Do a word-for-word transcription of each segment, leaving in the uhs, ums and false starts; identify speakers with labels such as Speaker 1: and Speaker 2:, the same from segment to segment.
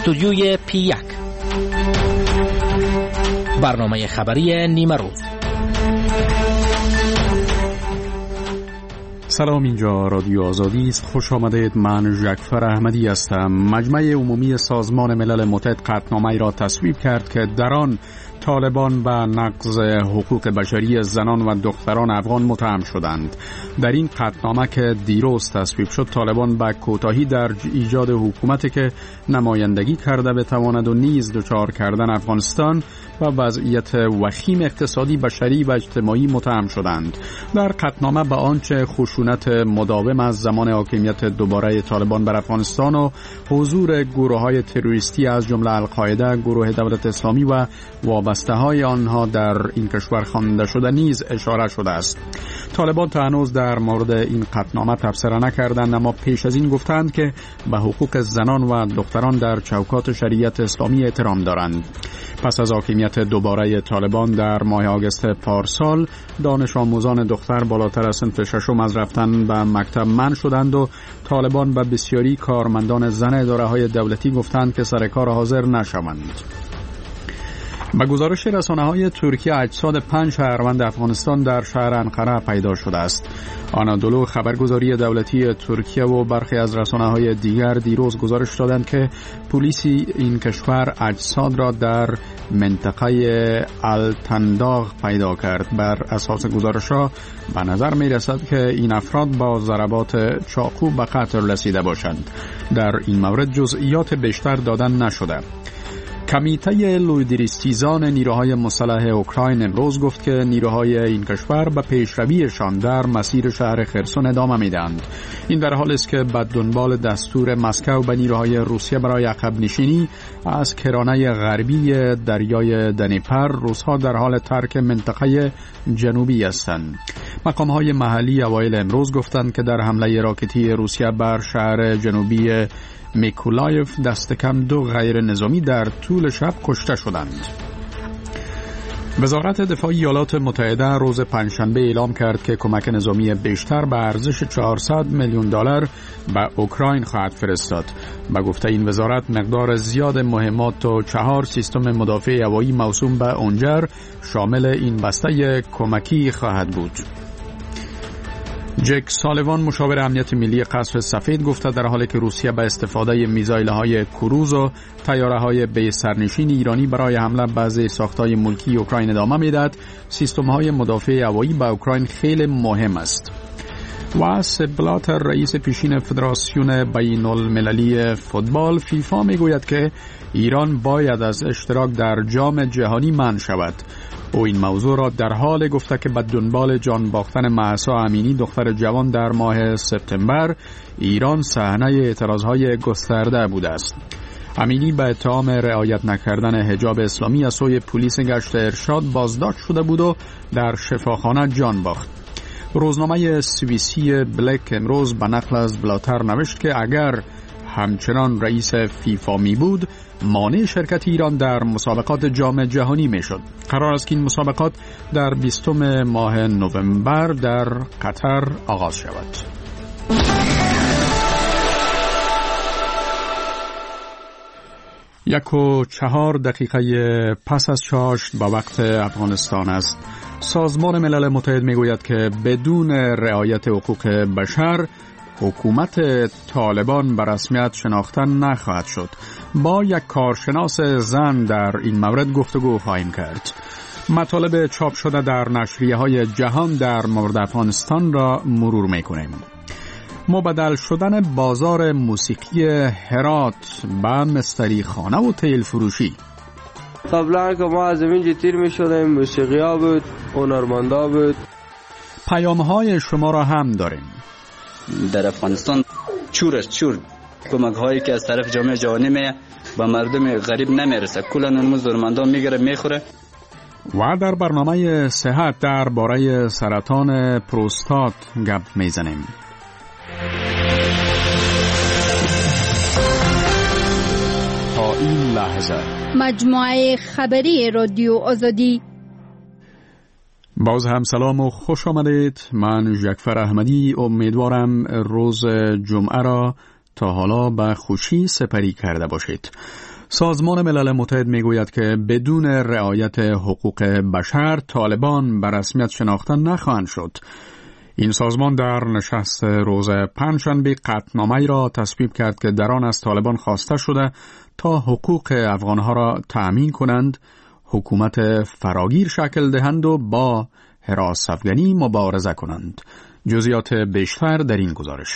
Speaker 1: استودیوی پی یک، برنامه خبری نیمه روز.
Speaker 2: سلام، اینجا رادیو آزادی است. خوش آمدید. من جعفر احمدی هستم. مجمع عمومی سازمان ملل متحد قطعنامه‌ای را تصویب کرد که در آن طالبان به نقض حقوق بشری زنان و دختران افغان متهم شدند. در این قطعنامه که دیروز تصویب شد، طالبان به کوتاهی در ایجاد حکومتی که نمایندگی کرده بتواند و نیز دچار کردن افغانستان و وضعیت وخیم اقتصادی، بشری و اجتماعی متهم شدند. در قطعنامه به آنچه خشونت مداوم از زمان حاکمیت دوباره طالبان بر افغانستان و حضور گروه‌های تروریستی از جمله القاعده، گروه دولت اسلامی و وابسته های آنها در این کشور خوانده شده نیز اشاره شده است. طالبان تا هنوز در مورد این قطعنامه تبصره نکردند، اما پیش از این گفتند که به حقوق زنان و دختران در چوکات شریعت اسلامی احترام دارند. پس از حاکمیت دوباره طالبان در ماه آگوست پارسال، دانش آموزان دختر بالاتر از صنف ششم از رفتن به مکتب منع شدند و طالبان به بسیاری کارمندان زن اداره‌های دولتی گفتند که سر کار حاضر نشوند. به گزارش رسانه‌های ترکیه، اجساد پنج شهروند افغانستان در شهر انقره پیدا شده است. آنادولو، خبرگزاری دولتی ترکیه و برخی از رسانه‌های دیگر دیروز گزارش دادند که پلیس این کشور اجساد را در منطقه التنداغ پیدا کرد. بر اساس گزارش‌ها به نظر می‌رسد که این افراد با ضربات چاقو به قتل رسیده باشند. در این مورد جزئیات بیشتر دادن نشده. کمیته لویدریستیزان نیروهای مسلح اوکراین امروز گفت که نیروهای این کشور به پیشرویشان در مسیر شهر خرسون ادامه میدهند. این در حالی است که به دنبال دستور مسکو به نیروهای روسیه برای عقب نشینی از کرانه غربی دریای دنیپر، روس‌ها در حال ترک منطقه جنوبی هستند. مقام‌های محلی اوایل امروز گفتند که در حمله راکتی روسیه بر شهر جنوبی میکولایف دست کم دو غیر نظامی در طول شب کشته شدند. وزارت دفاع ایالات متحده روز پنجشنبه اعلام کرد که کمک نظامی بیشتر به ارزش چهارصد میلیون دلار به اوکراین خواهد فرستاد. به گفته این وزارت، مقدار زیاد مهمات و چهار سیستم مدافع هوایی موسوم به اونجر شامل این بسته کمکی خواهد بود. جک سالیوان، مشاور امنیت ملی قصر سفید، گفته در حالی که روسیه به استفاده میزایل‌های کروز و طیاره‌های بی سرنشین ایرانی برای حمله بعضی ساخت‌های ملکی اوکراین ادامه می‌دهد، سیستم‌های مدافع هوایی به اوکراین خیلی مهم است. و سپ بلاتر، رئیس پیشین فدراسیون بین‌المللی فوتبال فیفا، میگوید که ایران باید از اشتراک در جام جهانی منع شود. او این موضوع را در حال گفته که به دنبال جان باختن مهسا امینی، دختر جوان، در ماه سپتامبر ایران صحنه اعتراضهای گسترده بوده است. امینی به اتهام رعایت نکردن حجاب اسلامی از سوی پلیس گشت ارشاد بازداشت شده بود و در شفاخانه جان باخت. روزنامه سوئیسی بلک امروز به نقل از بلاتر نوشت که اگر همچنان رئیس فیفا می بود، مانع شرکت ایران در مسابقات جام جهانی می شد. قرار است که این مسابقات در بیستم ماه نوامبر در قطر آغاز شود. یک و چهار دقیقه پس از چاشت با وقت افغانستان است. سازمان ملل متحد می گوید که بدون رعایت حقوق بشر حکومت طالبان به رسمیت شناخته نخواهد شد. با یک کارشناس زن در این مورد گفتگو خواهیم کرد. مطالب چاپ شده در نشریه‌های جهان در مورد افغانستان را مرور می‌کنیم. مبدل شدن بازار موسیقی هرات به مستری خانه و تیل فروشی.
Speaker 3: قبلا که ما از اینجا تیر می‌شدیم، موسیقی‌ها بود، هنرمندا بود.
Speaker 2: پیام‌های شما را هم داریم.
Speaker 4: در افغانستان چور است چور کمک هایی که از طرف جامعه جهانی می به مردم غریب نمیرسه، کلا اون زورمندان میگیره میخوره.
Speaker 2: و در برنامه صحت درباره سرطان پروستات گپ میزنیم. تا این لحظه
Speaker 5: مجموعه خبری رادیو آزادی.
Speaker 2: باز هم سلام و خوش آمدید. من جعفر احمدی امیدوارم روز جمعه را تا حالا به خوشی سپری کرده باشید. سازمان ملل متحد میگوید که بدون رعایت حقوق بشر طالبان به رسمیت شناخته نخواهند شد. این سازمان در نشست روز پنجشنبه قطعنامه‌ای را تصویب کرد که در آن از طالبان خواسته شده تا حقوق افغانها را تأمین کنند، حکومت فراگیر شکل دهند و با حراس افغانی مبارزه کنند. جزئیات بیشتر در این گزارش.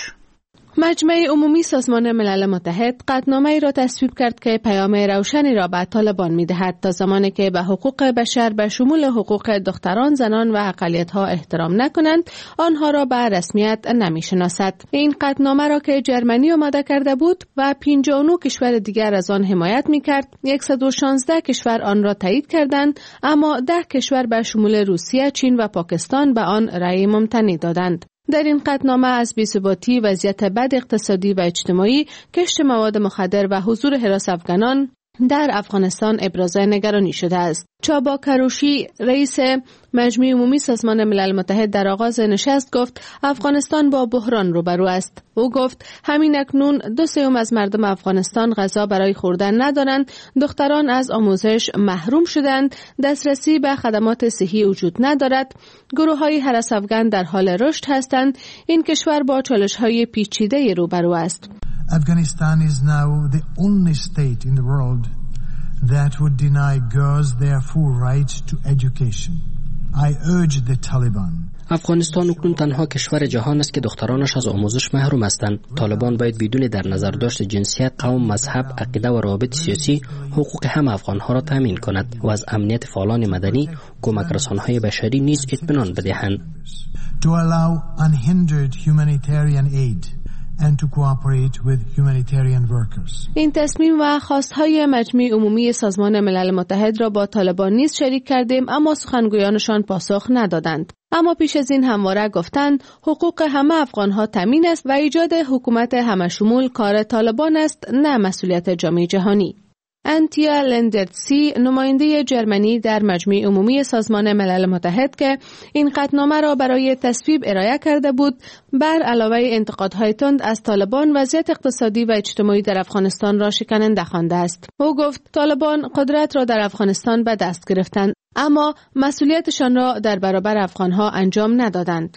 Speaker 6: مجمع عمومی سازمان ملل متحد قطعنامه‌ای را تصویب کرد که پیام روشنی را به طالبان می‌دهد تا زمانی که به حقوق بشر به شمول حقوق دختران، زنان و اقلیت‌ها احترام نکنند، آنها را به رسمیت نمی‌شناسد. این قطعنامه را که جرمنی آماده کرده بود و پنجاه و نه کشور دیگر از آن حمایت می‌کرد، صد و شانزده کشور آن را تایید کردند، اما ده کشور به شمول روسیه، چین و پاکستان به آن رأی ممتنع دادند. در این قطعنامه از بی‌ثباتی، وضعیت بد اقتصادی و اجتماعی، کشت مواد مخدر و حضور حراس افغانان در افغانستان ابراز نگرانی شده است. چابا کروشی، رئیس مجمع عمومی سازمان ملل متحد، در آغاز نشست گفت افغانستان با بحران روبرو است. او گفت همین اکنون دو سوم از مردم افغانستان غذا برای خوردن ندارند، دختران از آموزش محروم شدند، دسترسی به خدمات صحی وجود ندارد، گروه‌های هراس افغان در حال رشد هستند. این کشور با چالش‌های پیچیده روبرو است.
Speaker 7: Afghanistan is now the only state in the world that would deny girls their full right to education. I urge the Taliban.
Speaker 1: افغانستان اکنون تنها کشور جهان است که دخترانش از آموزش محروم هستند. طالبان باید بدون در نظر داشت جنسیت، قوم، مذهب، عقیده و روابط سیاسی حقوق همه افغانها را تامین کند و از امنیت فعالان مدنی، کمک رسانه‌های بشری نیز اطمینان بدهند.
Speaker 7: To allow unhindered humanitarian aid and to cooperate with humanitarian workers.
Speaker 6: این تصمیم و خواستهای مجمع عمومی سازمان ملل متحد را با طالبان نیز شریک کردیم، اما سخنگویانشان پاسخ ندادند. اما پیش از این همواره گفتند حقوق همه افغانها تامین است و ایجاد حکومت همه شمول کار طالبان است، نه مسئولیت جامعه جهانی. انتیا لندرتسی، نماینده جرمنی در مجمع عمومی سازمان ملل متحد که این قطعنامه را برای تصویب ارائه کرده بود، بر علاوه انتقادهای تند از طالبان وضعیت اقتصادی و اجتماعی در افغانستان را شکننده خوانده است. او گفت طالبان قدرت را در افغانستان به دست گرفتند، اما مسئولیتشان را در برابر افغانها انجام ندادند.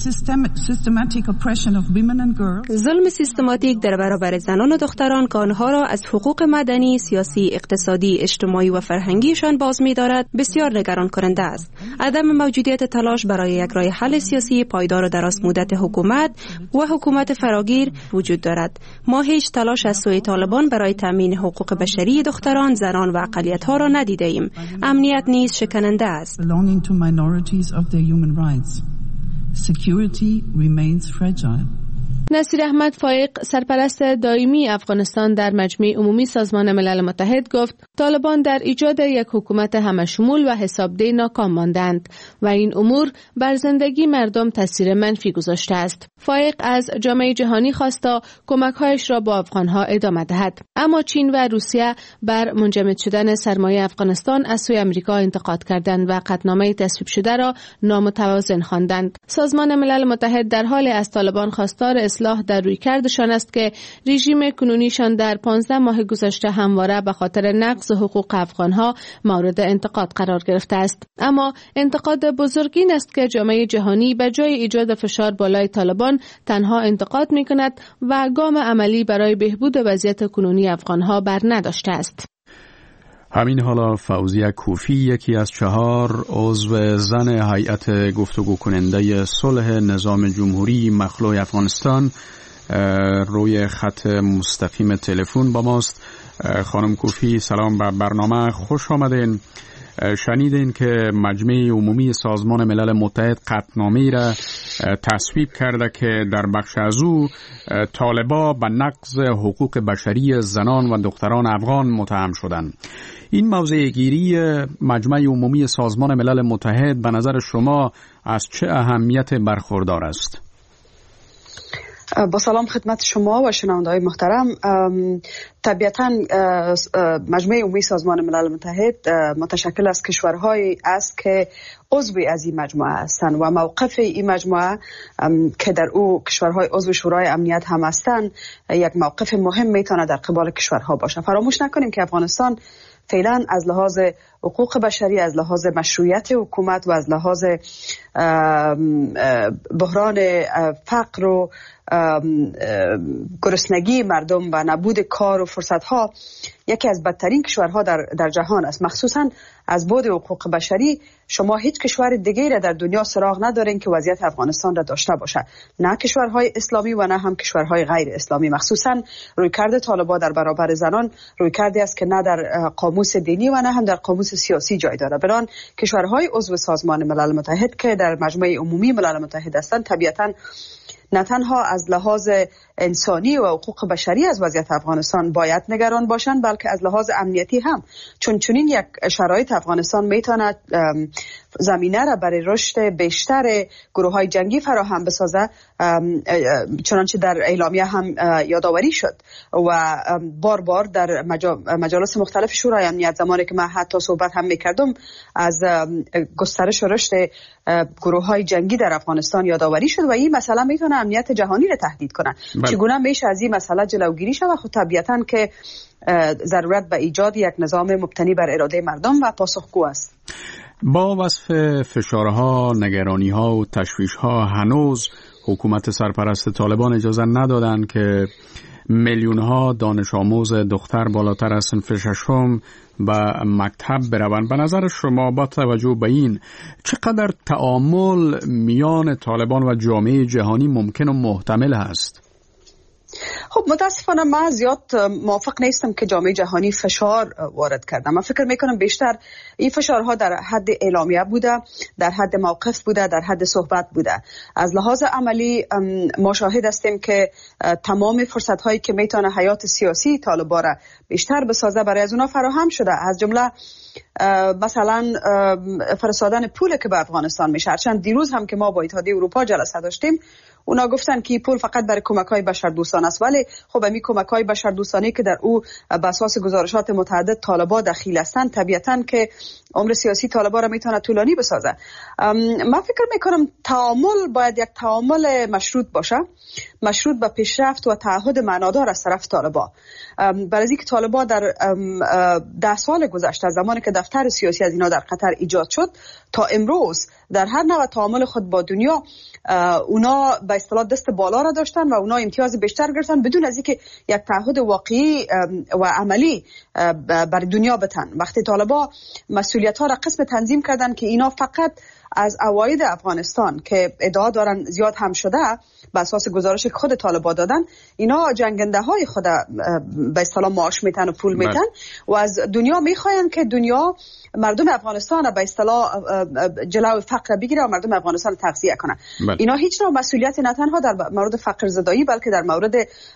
Speaker 8: ظلم سیستماتیک در برابر زنان و دختران که آنها را از حقوق مدنی، سیاسی، اقتصادی، اجتماعی و فرهنگیشان باز می‌دارد بسیار نگران کننده است. عدم موجودیت تلاش برای یک راه حل سیاسی پایدار و دراز مدت حکومت و حکومت فراگیر وجود دارد. ما هیچ تلاش از سوی طالبان برای تامین حقوق بشری دختران، زنان و اقلیت‌ها را ندیده ایم. امنیت نیز شکننده است.
Speaker 9: Security remains fragile.
Speaker 6: نصیر احمد فایق، سرپرست دائمی افغانستان در مجمع عمومی سازمان ملل متحد گفت طالبان در ایجاد یک حکومت همشمول و حسابدهی ناکام ماندند و این امور بر زندگی مردم تاثیر منفی گذاشته است. فایق از جامعه جهانی خواست تا کمک‌هایش را با افغانها ادامه دهد، اما چین و روسیه بر منجمد شدن سرمایه افغانستان از سوی آمریکا انتقاد کردند و قطعنامه تصویب شده را نامتوازن خواندند. سازمان ملل متحد در حال از طالبان خواستار اصلاح در رویکردشان است که رژیم کنونیشان در پانزده ماه گذشته همواره به خاطر نقض حقوق افغانها مورد انتقاد قرار گرفته است. اما انتقاد بزرگین است که جامعه جهانی به جای ایجاد فشار بالای طالبان تنها انتقاد می‌کند و گام عملی برای بهبود وضعیت کنونی افغانها بر نداشته است.
Speaker 2: همین حالا فوزیه کوفی، یکی از چهار عضو زن هیئت گفتگو کننده صلح نظام جمهوری مخلوع افغانستان، روی خط مستقیم تلفن با ماست. خانم کوفی سلام به برنامه، خوش آمدین. شنیدین که مجمع عمومی سازمان ملل متحد قطعنامه‌ای را تصویب کرده که در بخش از او طالبا به نقض حقوق بشری زنان و دختران افغان متهم شدند. این موضع گیری مجمع عمومی سازمان ملل متحد به نظر شما از چه اهمیت برخوردار است؟
Speaker 10: با سلام خدمت شما و شنونده‌های محترم. طبیعتاً مجمع عمومی سازمان ملل متحد متشکل از کشورهایی است که عضوی از این مجموعه هستند و موقف این مجموعه که در او کشورهای عضو شورای امنیت هم هستند یک موقف مهم میتونه در قبال کشورها باشه. فراموش نکنیم که افغانستان فعلا از لحاظ حقوق بشری، از لحاظ مشروعیت حکومت و از لحاظ بحران فقر و گرسنگی مردم و نبود کار و فرصتها یکی از بدترین کشورها در در جهان است. مخصوصا از بعد حقوق بشری شما هیچ کشور دیگری را در دنیا سراغ ندارین که وضعیت افغانستان را داشته باشه، نه کشورهای اسلامی و نه هم کشورهای غیر اسلامی. مخصوصا رویکرد طالبان در برابر زنان رویکردی است که نه در قاموس دینی و نه هم در قاموس سیاسی جای داره. بران کشورهای عضو سازمان ملل متحد که در مجمع عمومی ملل متحد هستند طبیعتاً نه تنها از لحاظ انسانی و حقوق بشری از وضعیت افغانستان باید نگران باشند، بلکه از لحاظ امنیتی هم، چون چنین یک شرایط افغانستان میتونه زمینه را برای رشد بیشتر گروه‌های جنگی فراهم بسازه، چنانچه در اعلامیه هم یادآوری شد و بار بار در مجالس مختلف شورای امنیت زمانی که من حتی صحبت هم میکردم از گسترش و رشد گروه‌های جنگی در افغانستان یادآوری شد و این مسئله میتونه امنیت جهانی را تهدید کنه. چگونه میشه از این مسئله جلوگیری شود؟ خب طبیعتاً که ضرورت به ایجاد یک نظام مبتنی بر اراده مردم و پاسخگو است.
Speaker 2: با وصف فشارها، نگرانیها و تشویشها هنوز حکومت سرپرست طالبان اجازه ندادند که میلیون‌ها دانش آموز دختر بالاتر از صنف ششم و مکتب بروند. به نظر شما با توجه به این چقدر تعامل میان طالبان و جامعه جهانی ممکن و محتمل هست؟
Speaker 10: خب متاسفانه من زیاد موافق نیستم که جامعه جهانی فشار وارد کرده. من فکر میکنم بیشتر این فشارها در حد اعلامیه بوده، در حد موقف بوده، در حد صحبت بوده. از لحاظ عملی ما شاهد هستیم که تمام فرصت هایی که میتونه حیات سیاسی طالبان را بیشتر بسازه برای از اونا فراهم شده، از جمله مثلا فرستادن پول که به افغانستان میشه. هرچند دیروز هم که ما با اتحادیه اروپا جلسه داشتیم اونا گفتن که پول فقط برای کمک‌های بشردوستانه است، ولی خب همین کمک‌های بشردوستانه که در او بر اساس گزارشات متعدد طالبان دخیل هستند طبیعتاً که عمر سیاسی طالبان را میتونه طولانی بسازه. من فکر میکنم تعامل باید یک تعامل مشروط باشه، مشروط به پیشرفت و تعهد معنادار از طرف طالبان. برای اینکه طالبان در ده سال گذشته زمانی که دفتر سیاسی از اینا در قطر ایجاد شد تا امروز در هر نوع تعامل خود با دنیا اونا به اصطلاح دست بالا را داشتن و اونا امتیاز بیشتر گرفتن بدون از اینکه یک تعهد واقعی و عملی بر دنیا بتن. وقتی طالبان مسئولیت ها را قسم تنظیم کردن که اینا فقط از عواید افغانستان که ادعا دارن زیاد هم شده به اساس گزارش که خود طالبان دادن، اینا جنگنده های خود به اصطلاح معاش میتن و پول میتن و از دنیا میخواین که دنیا مردم افغانستان به اصطلاح جلو فقر بگیره و مردم افغانستان تغذیه کنه. بله. اینا هیچ نوع مسئولیت نه تنها در مورد فقر زدایی بلکه در مورد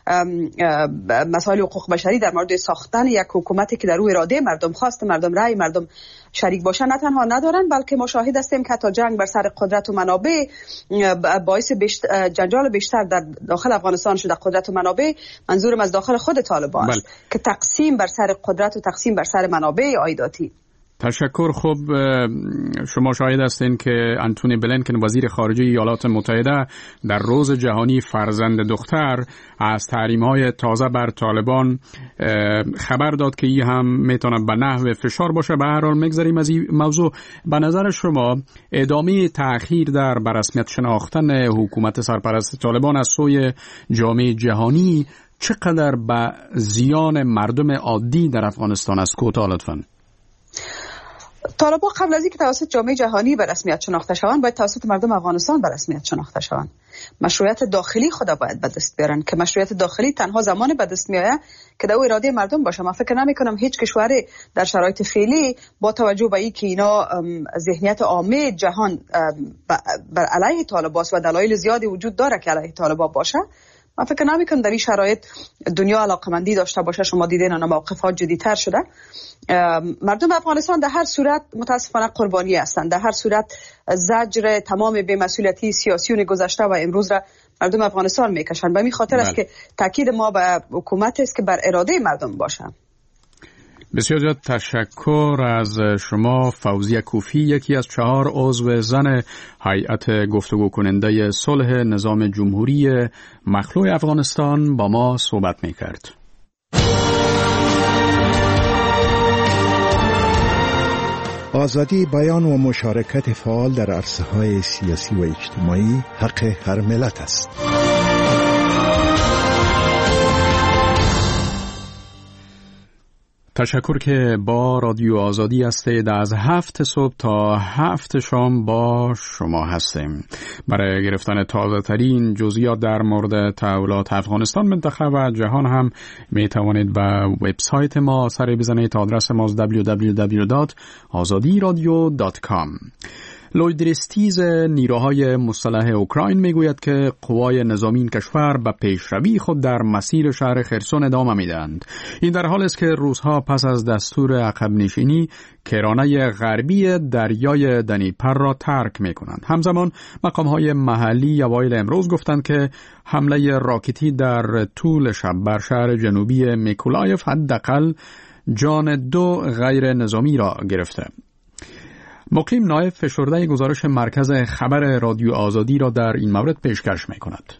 Speaker 10: مسائل حقوق بشری، در مورد ساختن یک حکومتی که در او اراده مردم، خواست مردم، رأی مردم شریک باشن نه تنها ندارن بلکه ما شاهد هستیم که تا جنگ بر سر قدرت و منابع باعث بیشتر جنجال بیشتر در داخل افغانستان شده. قدرت و منابع منظورم از داخل خود طالبان است که تقسیم بر سر قدرت و تقسیم بر سر منابع عایداتی.
Speaker 2: تشکر. خب شما شاهد هستین که انتونی بلینکن وزیر خارجه ایالات متحده در روز جهانی فرزند دختر از تحریم‌های تازه بر طالبان خبر داد که این هم میتونه به نحو فشار باشه. به هر حال میگذاریم از این موضوع. به نظر شما ادامه تأخیر در برسمیت شناختن حکومت سرپرست طالبان از سوی جامعه جهانی چقدر به زیان مردم عادی در افغانستان است؟ کوتاه لطفاً.
Speaker 10: طالبان قبل از اینکه توسط جامعه جهانی به رسمیت شناخته شوند باید توسط مردم افغانستان به رسمیت شناخته شوند. مشروعیت داخلی خود باید به دست بیارن که مشروعیت داخلی تنها زمان به دست میآید که در اراده مردم باشه. من فکر نمی کنم هیچ کشوری در شرایط فعلی با توجه به اینکه اینا ذهنیت عامه جهان بر علیه طالبان و دلایل زیادی وجود داره که علیه طالبان باشه، من فکر نمی‌کنم در این شرایط دنیا علاقمندی داشته باشه. شما دیدین اون موقفات جدی‌تر شده. مردم افغانستان در هر صورت متاسفانه قربانی هستند. در هر صورت زجر تمام بی‌مسئولیتی سیاسیون گذشته و امروز را مردم افغانستان میکشند. به این خاطر است که تاکید ما به حکومت است که بر اراده مردم باشه.
Speaker 2: بسیار زیاد تشکر از شما فوزیه کوفی، یکی از چهار عضو زن هیئت گفتگو کننده صلح نظام جمهوری مخلوع افغانستان با ما صحبت میکرد.
Speaker 11: آزادی بیان و مشارکت فعال در عرصه‌های سیاسی و اجتماعی حق هر ملت است.
Speaker 2: تشکر که با رادیو آزادی هستید. از هفت صبح تا هفت شام با شما هستیم. برای گرفتن تازه ترین جزئیات در مورد تحولات افغانستان، منطقه و جهان هم می توانید به وبسایت ما سر بزنید. آدرس ما دبلیو دبلیو دبلیو دات آزادی رادیو دات کام. لوید ریستیز، نیروهای مسلح اوکراین، میگوید که قوای نظامی این کشور به پیشروی خود در مسیر شهر خرسون ادامه میدهند. این در حالی است که روس‌ها پس از دستور عقب نشینی کرانه غربی دریای دنیپر را ترک میکنند. همزمان مقام‌های محلی اوایل امروز گفتند که حمله راکتی در طول شب بر شهر جنوبی میکولایف حداقل جان دو غیر نظامی را گرفته. مقیم نایب فشرده گزارش مرکز خبر رادیو آزادی را در این مورد پیشکش می کند.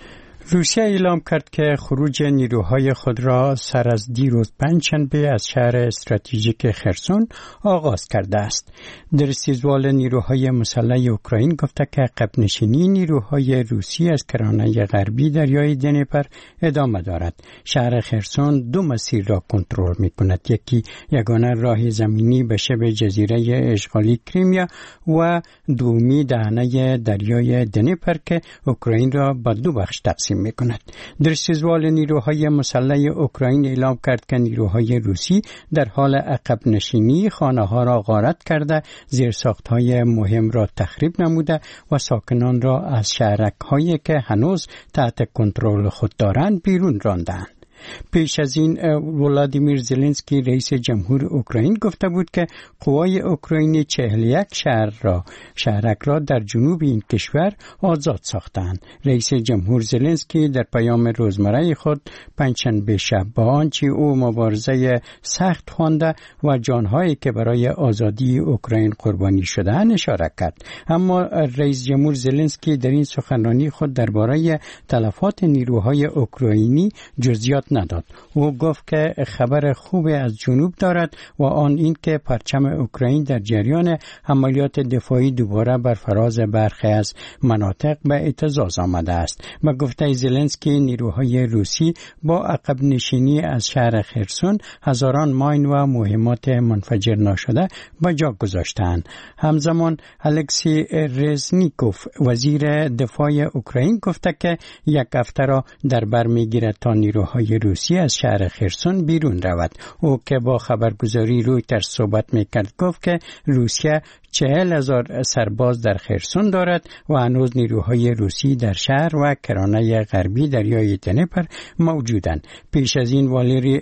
Speaker 12: روسیه اعلام کرد که خروج نیروهای خود را سر از دیروز پنجشنبه از شهر استراتژیک خرسون آغاز کرده است. در سیزوال نیروهای مسلح اوکراین گفته که عقب نشینی نیروهای روسی از کرانه غربی دریای دنیپر ادامه دارد. شهر خرسون دو مسیر را کنترل می کند. یکی یگانه راه زمینی به شبه جزیره اشغالی کریمیا و دومی دهنه دریای دنیپر که اوکراین را به دو بخش تقسیم می کند. در سیزوال نیروهای مسلح اوکراین اعلام کرد که نیروهای روسی در حال عقب نشینی خانه ها را غارت کرده، زیرساخت های مهم را تخریب نموده و ساکنان را از شهرک هایی که هنوز تحت کنترل خود دارند بیرون راندند. پیش از این ولادیمیر زلنسکی رئیس جمهور اوکراین گفته بود که قوای اوکراینی چهل و یک شهر را شهرک را در جنوب این کشور آزاد ساختند. رئیس جمهور زلنسکی در پیام روزمره خود پنجشنبه شب با آنچه او مبارزه سخت خوانده و جانهایی که برای آزادی اوکراین قربانی شده‌اند اشاره کرد. اما رئیس جمهور زلنسکی در این سخنرانی خود درباره تلفات نیروهای اوکراینی جزئیات نداد. او گفت که خبر خوب از جنوب دارد و آن این که پرچم اوکراین در جریان عملیات دفاعی دوباره بر فراز برخی از مناطق به اعتزاز آمده است. و گفته زلنسکی نیروهای روسی با عقب نشینی از شهر خرسون هزاران ماین و مهمات منفجر نشده به جا گذاشتند. همزمان الکسی رزنیکوف وزیر دفاع اوکراین گفته که یک هفته را در بر میگیرد تا نیروهای روسی از شهر خرسون بیرون رود. او که با خبرگزاری رویترز صحبت میکرد گفت که روسیه چهل هزار سرباز در خرسون دارد و هنوز نیروهای روسی در شهر و کرانه غربی دریای دنیپر موجودند. پیش از این والری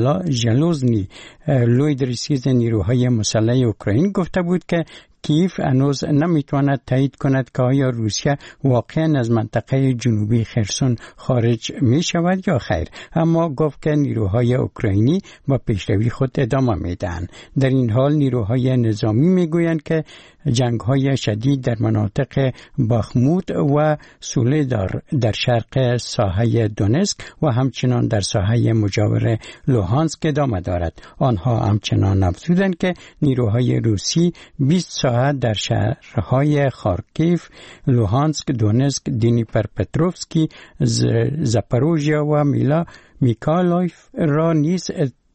Speaker 12: ژلوزنی لوید ریستیز نیروهای مسلح اوکراین گفته بود که کیف هنوز نمیتواند تایید کند که آیا روسیه واقعا از منطقه جنوبی خرسون خارج می شود یا خیر، اما گفت که نیروهای اوکراینی با پیشروی خود ادامه میدهند. در این حال نیروهای نظامی میگویند که جنگ‌های شدید در مناطق باخموت و سولهدار در شرق ساحه دونسک و همچنان در ساحه مجاور لوهانسک ادامه دارد. آنها همچنان افزودند که نیروهای روسی بیست ساعت در شهرهای خارکیف، لوهانسک، دونسک، دنیپرپتروفسکی، زاپاروژیا و میلا میکالایف را نیز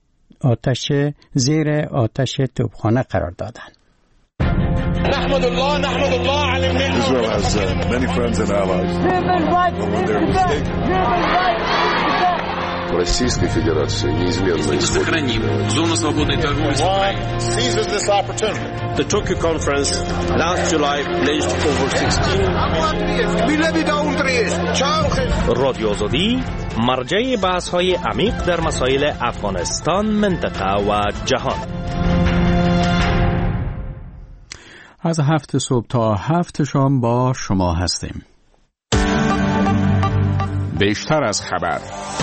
Speaker 12: آتش زیر آتش توپخانه قرار دادند.
Speaker 13: نحمد الله نحمد الله على النعمة. Israel has uh, many friends and allies.
Speaker 14: в Российской Федерации неизменно исходит.
Speaker 15: Зону свободной торговли с Украиной.
Speaker 16: The Tokyo Conference last July pledged over sixteen.
Speaker 17: رادیو آزادی مرجع بحث‌های عمیق در مسائل افغانستان، منطقه و جهان.
Speaker 2: از هفت صبح تا هفت شام با شما هستیم. بیشتر از خبر.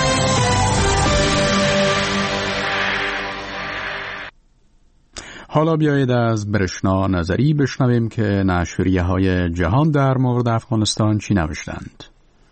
Speaker 2: حالا بیایید از برشنا نظری بشنویم که نشریه‌های جهان در مورد افغانستان چی نوشتند.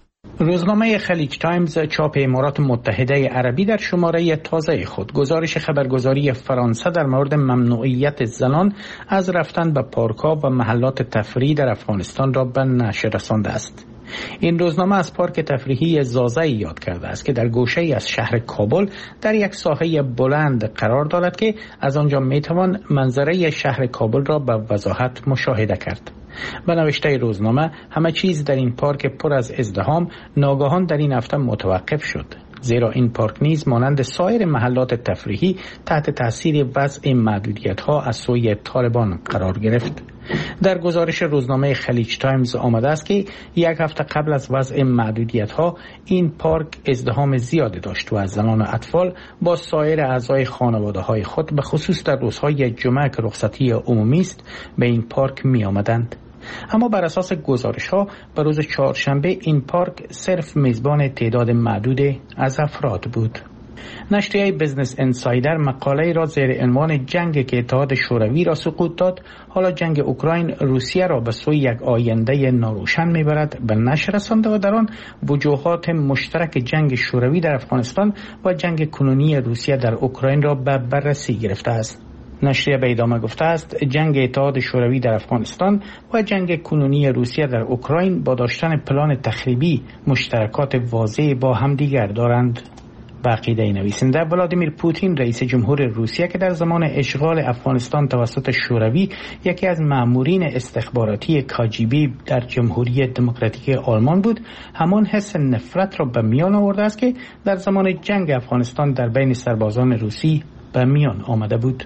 Speaker 18: روزنامه خلیج تایمز چاپ امارات متحده عربی در شماره تازه خود گزارش خبرگزاری فرانسه در مورد ممنوعیت زنان از رفتن به پارک‌ها و محلات تفریحی در افغانستان را به نشر رسانده است. این روزنامه از پارک تفریحی زازه یاد کرده است که در گوشه‌ای از شهر کابل در یک ساحه بلند قرار دارد که از آنجا میتوان منظره شهر کابل را به وضاحت مشاهده کرد. به نوشته روزنامه همه چیز در این پارک پر از ازدحام ناگهان در این هفته متوقف شد، زیرا این پارک نیز مانند سایر محلات تفریحی تحت تاثیر وضع محدودیت‌ها از سوی طالبان قرار گرفت. در گزارش روزنامه خلیج تایمز آمده است که یک هفته قبل از وضع محدودیت‌ها این پارک ازدحام زیادی داشت و از زنان و اطفال با سایر اعضای خانواده‌های خود به خصوص در روزهای جمعه که رخصتی عمومی است به این پارک می آمدند. اما بر اساس گزارش ها به روز چهارشنبه این پارک صرف میزبان تعداد معدود از افراد بود. نشریه بزنس انسایدر مقاله را زیر عنوان جنگ که اتحاد شوروی را سقوط داد، حالا جنگ اوکراین روسیه را به سوی یک آینده ناروشن میبرد به نشر رسانده و در آن وجوهات مشترک جنگ شوروی در افغانستان و جنگ کنونی روسیه در اوکراین را به بررسی گرفته است. نشریه به ادامه گفته است جنگ اتحاد شوروی در افغانستان و جنگ کنونی روسیه در اوکراین با داشتن پلان تخریبی مشترکات واضحی با همدیگر دارند. به عقیده نویسنده ولادیمیر پوتین رئیس جمهور روسیه که در زمان اشغال افغانستان توسط شوروی یکی از مأمورین استخباراتی کاجیبی در جمهوری دموکراتیک آلمان بود، همان حس نفرت را به میان آورده است که در زمان جنگ افغانستان در بین سربازان روسی به میان آمده بود.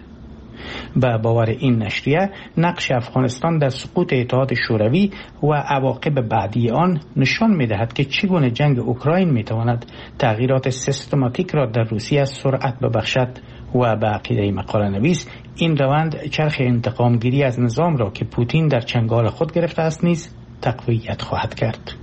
Speaker 18: به باور این نشریه نقش افغانستان در سقوط اتحاد شوروی و عواقب بعدی آن نشان می‌دهد که چگونه جنگ اوکراین می‌تواند تغییرات سیستماتیک را در روسیه سرعت ببخشد و به عقیده مقاله نویس این روند چرخ انتقامگیری از نظام را که پوتین در چنگال خود گرفته است نیز تقویت خواهد کرد.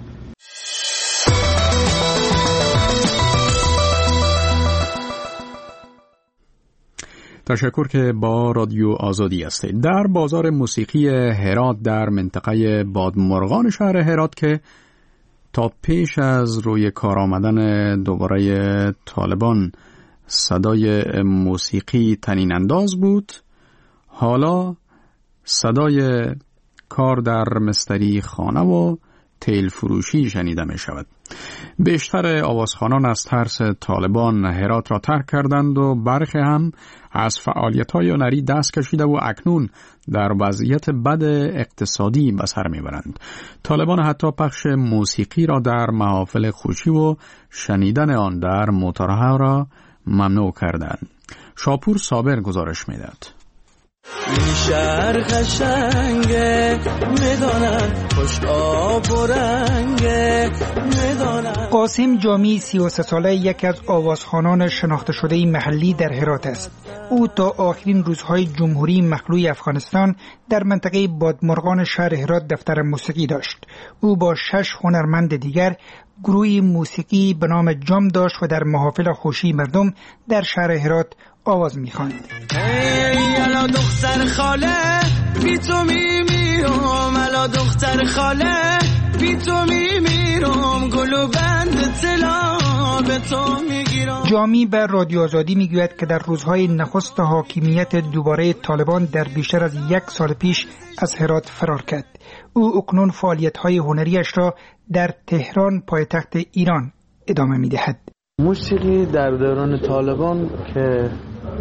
Speaker 2: تشکر که با رادیو آزادی هستید. در بازار موسیقی هرات در منطقه بادمرغان شهر هرات که تا پیش از روی کار آمدن دوباره طالبان صدای موسیقی طنین انداز بود، حالا صدای کار در مستری خانه و تیل فروشی شنیده می شود. بیشتر آوازخوانان از ترس طالبان هرات را ترک کردند و برخی هم از فعالیت‌های هنری دست کشیده و اکنون در وضعیت بد اقتصادی به سر میبرند. طالبان حتی پخش موسیقی را در محافل خوشی و شنیدن آن در موتورها را ممنوع کردند. شاپور صابر گزارش میداد.
Speaker 19: این شهر قشنگه میدانن خوش آب و رنگه میدانن.
Speaker 20: قاسم جامی سی و سه ساله یکی از آوازخوانان شناخته شده محلی در هرات است. او تا آخرین روزهای جمهوری مخلوع افغانستان در منطقه بادمرغان شهر هرات دفتر موسیقی داشت. او با شش هنرمند دیگر گروهی موسیقی به نام جام داشت و در محافل خوشی مردم در شهر هرات آواز می‌خواند.
Speaker 19: ای الا دختر خاله بی تو میمیرم، الا دختر خاله بی تو میمیرم، گلو بند طلا به تو میگیرم. جامی
Speaker 20: بر رادیو آزادی میگوید که در روزهای نخست حاکمیت دوباره طالبان در بیشتر از یک سال پیش از هرات فرار کرد. او اکنون فعالیت‌های هنریش را در تهران پایتخت ایران ادامه می‌دهد.
Speaker 21: موسیقی در دوران طالبان که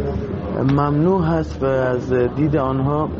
Speaker 21: ممنوع هست و از دید آنها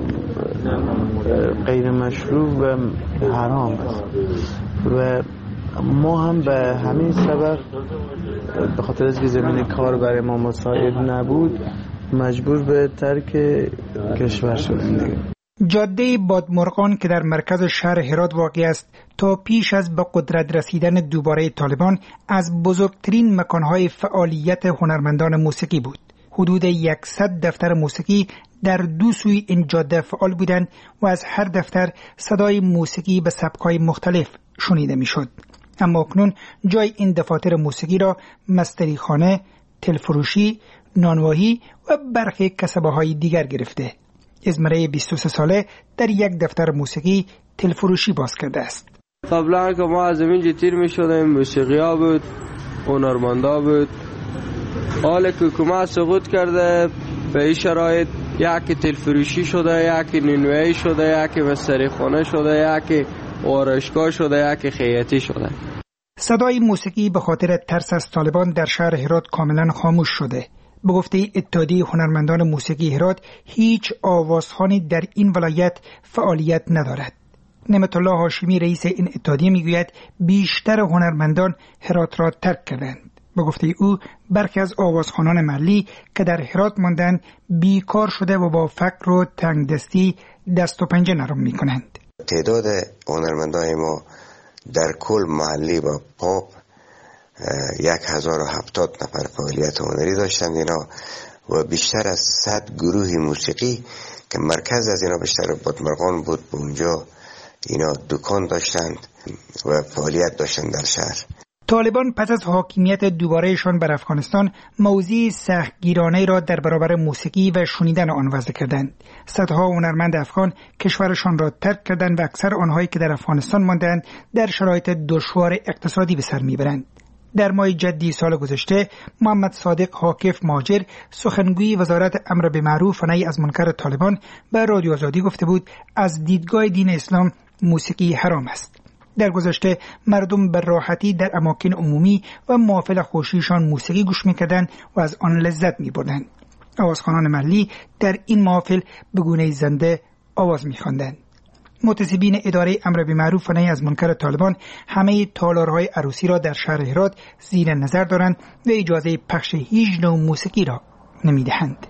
Speaker 21: غیر مشروع و حرام است و ما هم به همین سبب به خاطر از که زمین کار برای ما مساعد نبود مجبور به ترک کشور شدیم دیگه.
Speaker 20: جاده بادمرغان که در مرکز شهر هرات واقع است تا پیش از به قدرت رسیدن دوباره طالبان از بزرگترین مکانهای فعالیت هنرمندان موسیقی بود. حدود صد دفتر موسیقی در دو سوی این جاده فعال بودند و از هر دفتر صدای موسیقی به سبک‌های مختلف شنیده می‌شد. اما اکنون جای این دفاتر موسیقی را مستری خانه، تلفروشی، نانواهی و برخی کسبه‌های دیگر گرفته. ازمره بیست و سه ساله در یک دفتر موسیقی تلفروشی باز کرده است.
Speaker 21: قبلا که ما از اینجا تیر می شدیم موسیقی‌ها بود، هنرمندا بود. حالا که حکومت سقوط کرده به این شرایط یکی تلفروشی شده، یکی نانوایی شده، یکی مستری خانه شده، یکی آرایشگاه شده، یکی خیاطی شده.
Speaker 20: صدای موسیقی به خاطر ترس از طالبان در شهر هرات کاملا خاموش شده. به گفته اتحادیه هنرمندان موسیقی هرات هیچ آوازخوانی در این ولایت فعالیت ندارد. نعمت الله هاشمی رئیس این اتحادیه میگوید بیشتر هنرمندان هرات را ترک کردند. به گفته او برخی از آوازخوانان محلی که در هرات ماندند بیکار شده و با فقر و تنگدستی دست و پنجه نرم میکنند.
Speaker 3: تعداد هنرمندان ما در کل محلی با پاپ یک هزار و هفتاد نفر فعالیت هنری داشتند اینا و بیشتر از صد گروه موسیقی که مرکز از اینا بیشتر بادمرغان بود. به اونجا اینا دکان داشتند و فعالیت داشتند در شهر.
Speaker 20: طالبان پس از حاکمیت دوبارهشان بر افغانستان موضوع سختگیرانه را در برابر موسیقی و شنیدن آن وضع کردند. صدها هنرمند افغان کشورشان را ترک کردند و اکثر آنهایی که در افغانستان ماندند در شرایط دشوار اقتصادی به سر میبرند. در ماه جدی سال گذشته محمد صادق حاکف ماجر سخنگوی وزارت امر بالمعروف و نهی از منکر طالبان به رادیو آزادی گفته بود از دیدگاه دین اسلام موسیقی حرام است. در گذشته مردم به راحتی در اماکن عمومی و محافل خوشیشان موسیقی گوش می‌کردند و از آن لذت می‌بردند. آوازخوانان محلی در این محافل به گونه زنده آواز می‌خواندند. متسبین اداره امر بالمعروف و نهی از منکر طالبان همه تالارهای عروسی را در شهر هرات زیر نظر دارند و اجازه پخش هیچ نوع موسیقی را نمی‌دهند.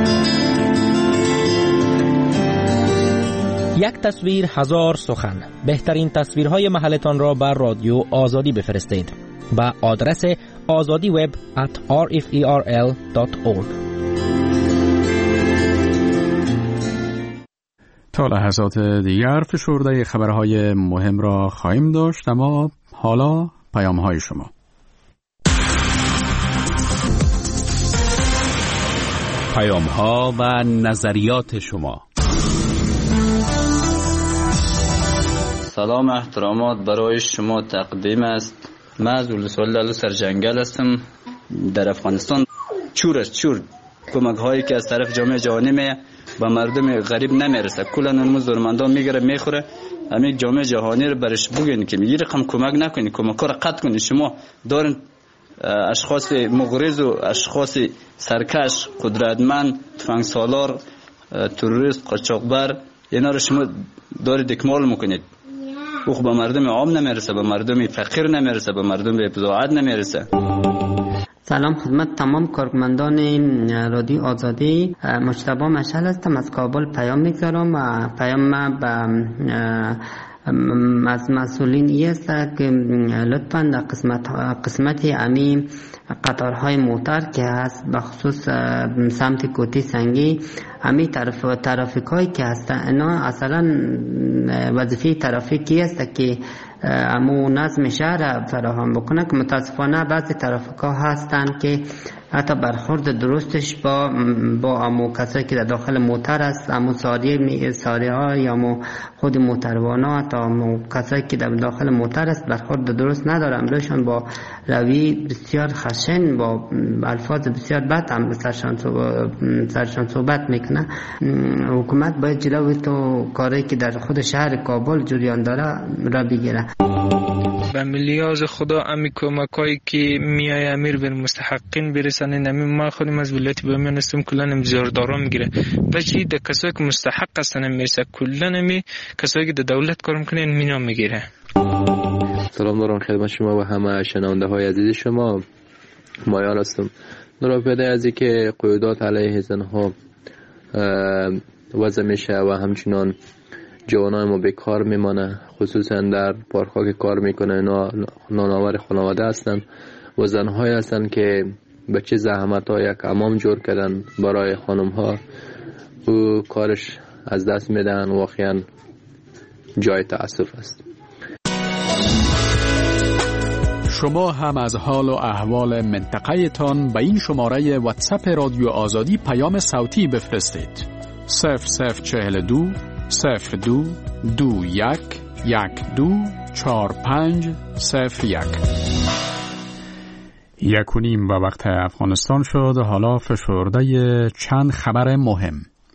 Speaker 17: یک تصویر هزار سخن. بهترین تصویرهای محلتان را بر رادیو آزادی بفرستید با آدرس azadi web at r f e r l dot org.
Speaker 2: تا لحظات دیگر فشرده خبرهای مهم را خواهیم داشت، اما حالا پیام‌های شما.
Speaker 22: پیام‌ها و نظریات شما.
Speaker 4: سلام احترامات برای شما تقدیم است. من از ولسوالی سرجنگل هستم. در افغانستان چور از چور کمک هایی که از طرف جامعه جهانی می و مردم غریب نمیرسه. کلا اون زورمندان میگیره میخوره. همین جامعه جهانی رو برش بگین که میگه رقم کمک نکنید، کمک رو قطع کنید. شما دارین اشخاص مغرض و اشخاص سرکش، قدرتمند، تفنگ سالار، تروریست، قاچاقبر، اینا رو شما دارید اکمال میکنید. او به مردم عام نمیرسه، به مردم فقیر نمیرسه، به مردم به بضاعت نمیرسه.
Speaker 1: سلام خدمت تمام کارمندان رادیو آزادی. مجتبی مشعل هستم از کابل پیام میگذارم و پیام به از مسئولین ای است که لطفاً در قسمت قسمت امی قطارهای موتر که هست به خصوص سمت کوتی سنگی امی طرف ترافیکایی که هستن اینا اصلا وظیفه ترافیکی است که امو نظم شهر فراهم بکنه که متاسفانه بعضی ترافیکا هستن که حتی برخورد درستش با با امو کسایی که در داخل موتر است، امو ساریه ساریه ها یا امو خود موتروانا تا امو کسایی که در داخل موتر است برخورد درست ندارن. امروزشان با روی بسیار خشن با الفاظ بسیار بد هم سرشان سرشان صحبت میکنه. حکومت باید جلوی تو کاری که در خود شهر کابل جریان داره را بگیره.
Speaker 23: به ملیاز خدا امی کمکایی که میای امیر بر مستحقین برسانه نمی ما خودم از ولایت بامیان هستم کلا امزاردارا میگیره بچی د کسایی که مستحق هستن میرسه کلا نمی کسایی که د دولت کار میکنن مینا میگیره.
Speaker 21: سلام دارم خدمت شما و همه شنونده های عزیز شما. مایال هستم. در پیده ازی که قیودات علیه زنها وضع میشه و همچنان جوانای ما بیکار میمانه، خصوصا در پارک ها که کار میکنه اینا نانآور خانواده هستن و زنهایی هستن که به چه زحمت ها یک حمام جور کردن برای خانم ها و کارش از دست میدن. واقعا جای تأسف است.
Speaker 2: شما هم از حال و احوال منطقه تان به این شماره واتساپ رادیو آزادی پیام صوتی بفرستید. صفر صفر چهل دو صفر دو دو یک یک دو چار پنج صفر یک. یک و نیم به وقت افغانستان شد. حالا فشرده چند خبر مهم.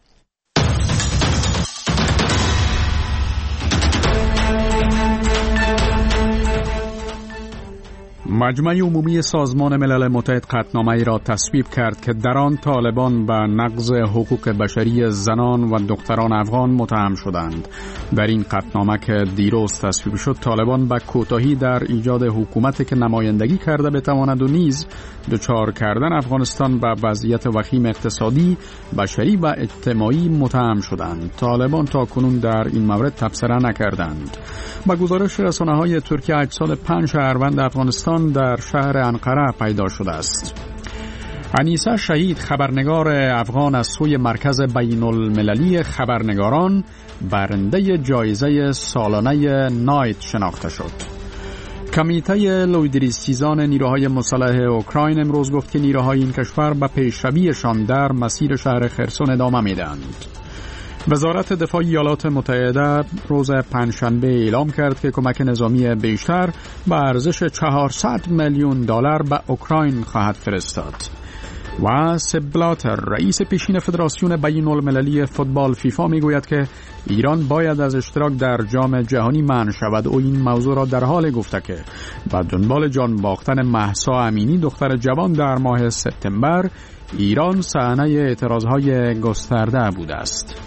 Speaker 2: مجمع عمومی سازمان ملل متحد قطعنامه‌ای را تصویب کرد که در آن طالبان به نقض حقوق بشری زنان و دختران افغان متهم شدند. در این قطعنامه که دیروز تصویب شد، طالبان به کوتاهی در ایجاد حکومتی که نمایندگی کرده بتواند و نیز دچار کردن افغانستان به وضعیت وخیم اقتصادی، بشری و اجتماعی متهم شدند. طالبان تا کنون در این مورد تبصره نکردند. با گزارش رسانه‌های ترکیه، اجساد پنج شهروند افغانستان در شهر انقره پیدا شده است. انیسه شهید، خبرنگار افغان، از سوی مرکز بین المللی خبرنگاران برنده جایزه سالانه نایت شناخته شد. کمیته لویدریستیزان نیروهای مسلح اوکراین امروز گفت که نیروهای این کشور به پیشرویشان در مسیر شهر خرسون ادامه میدهند. وزارت دفاع ایالات متحده روز پنجشنبه اعلام کرد که کمک نظامی بیشتر به ارزش چهارصد میلیون دلار به اوکراین خواهد فرستاد. و سپ بلاتر، رئیس پیشین فدراسیون بین المللی فوتبال فیفا، میگوید که ایران باید از اشتراک در جام جهانی منع شود. او این موضوع را در حال گفته که به دنبال جان باختن مهسا امینی، دختر جوان، در ماه سپتامبر ایران صحنه اعتراضهای گسترده بوده است.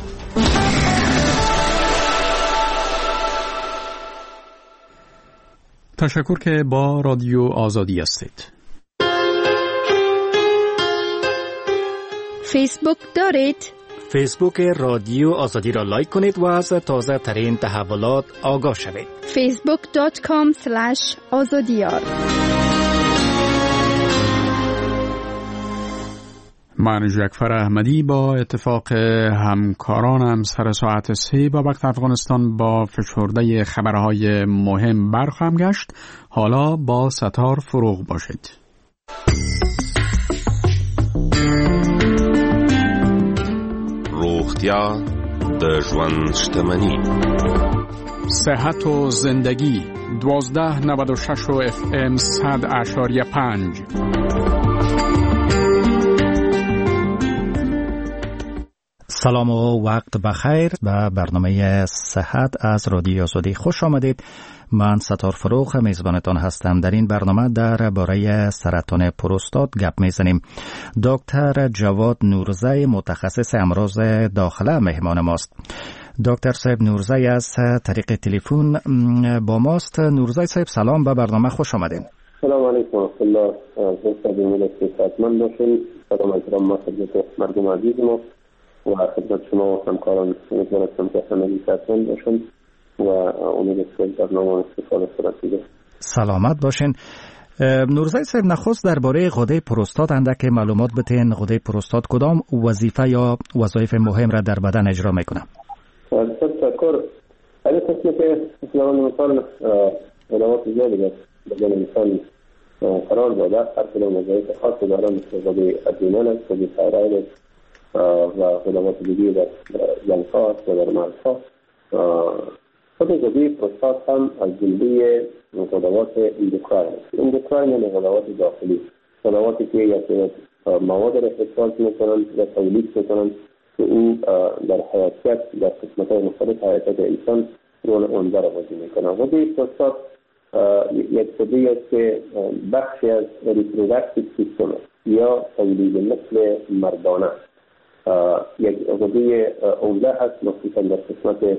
Speaker 2: تشکر که با رادیو آزادی هستید.
Speaker 5: فیسبوک دارید؟
Speaker 17: فیسبوک رادیو آزادی را لایک کنید و از تازه ترین تحولات آگاه شوید.
Speaker 5: فیسبوک دات کام اسلش آزادیار.
Speaker 2: من جعفر احمدی با اتفاق همکارانم سر ساعت سه با وقت افغانستان با فشرده خبرهای مهم برخواهم گشت. حالا با ستار فروغ باشید.
Speaker 14: روغتیا د ژوند شتمنی،
Speaker 2: صحت و زندگی. دوازده نود و شش و اف ام صد اشاریه پنج.
Speaker 7: سلام و وقت بخیر به برنامه صحت از رادیو آزادی خوش آمدید. من ستار فروغ میزبانتان هستم. در این برنامه در باره سرطان پروستات گپ میزنیم. دکتر جواد نورزی، متخصص امراض داخله، مهمان ماست. دکتر صاحب نورزی از طریق تلفن با ماست. نورزی صاحب سلام، به برنامه خوش آمدین.
Speaker 8: سلام علیکم و رحمت الله. صحتمند باشین. سلام علیکم ما خدمت مردم عزیز ما و خدمت شما و همکاران. امیدوارم که همه صحتمند باشن و امید است که برنامه استفاده کنید.
Speaker 7: سلامت باشین. نورزی صاحب، نخست درباره غده پروستات اندک معلومات بدین. غده پروستات کدام وظیفه یا وظایف مهم را در بدن اجرا میکنه؟
Speaker 8: تشکر. هذه قسمه که مثلا مثال ادوات زیادی در بدن انسان قرار داده. هر کدام وظایف خاصی داره، مثل غده ادرینال است، غده تایروید و خدمات دیگه در جنفات و در مغزها. خود غده پروستات هم از جمله خدمات اندوکراین است. اندوکراین یعنی خدمات داخلی، خدماتی که یک مواد را افراز میکنند و تولید میکنند که او در حیاتیت در قسمت‌های مختلف حیاتیت انسان رول عمده را بازی میکنه. غده پروستات یک غده است که بخشی از ریپروداکتیو سیستم یا تولید مثل مردانه یک غده عمده هست، مخصوصا در قسمت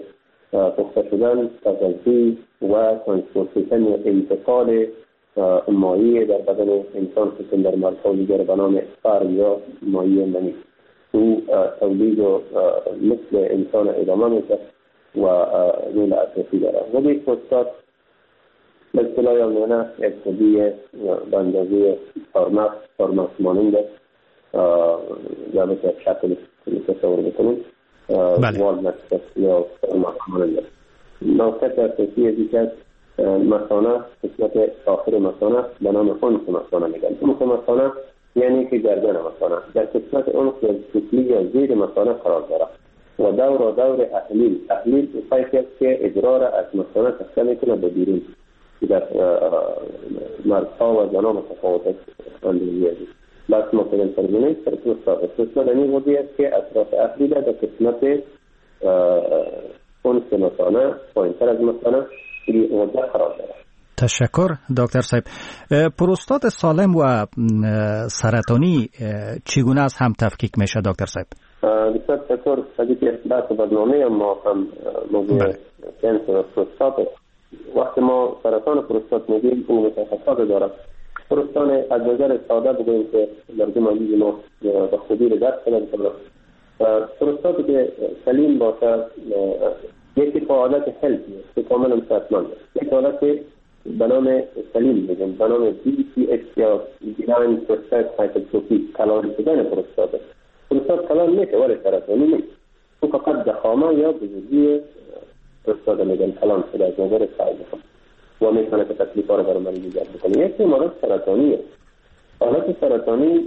Speaker 8: پخته شدن، تغذیه و ترانسپورتیشن و انتقال مایع در بدن انسان خصوصا در مرزهای دیگر به نام سپرم یا مایع منی. او تولید و مثل انسان ادامه میده و رول اساسی داره. ولی پروستات به اصطلاح یعنی یک خوبی به اندازه فارماکس فارماکس مانند یا به شکل تصور بکنید والنت یا فارماکس مانند. موقعیت اساسی دیگه مثانه، قسمت آخر مثانه به نام عنق مثانه میگن. عنق مثانه یعنی که گردن مثانه در قسمت عنق سفلی یا زیر مثانه قرار داره و دور دور احلیل. احلیل فایتی است که ادرار از مثانه تخته میکنه به بیرون در مردها و زنان متفاوت اندازه است. بس مثلا فرمونه در پروستات قسمت این وضعی است که اطراف احلیل در قسمت عنق مثانه پایینتر از مثانه وضع قرار داره.
Speaker 7: تشکر دکتر صاحب. پروستات سالم و سرطانی چگونه از هم تفکیک میشه دکتر صاحب؟
Speaker 8: بسیار تشکر. از اینکه بحث برنامه ما هم موضوع کانسر پروستات. وقتی ما سرطان پروستات میگیم اون مشخصات داره. پروستات از نظر ساده بگوییم که مردم عزیز ما به خودی رو درک کنند. پروستات که سلیم باشه یکی حالت هلتی که کاملا صحتمند است. یک حالت به نام سلیم میگن به نام دی سی اکس یا دیلاین پروستات هایپرتروفی کلان شدن پروستات. پروستات کلان میشه ولی سرطانی نیست. اون فقط ضخامه یا بزرگی پروستات میگن کلان شده از نظر سایز و میتونه که تکلیفا رو برای مریض ایجاد بکنه. یک مرض سرطانیه. حالت سرطانی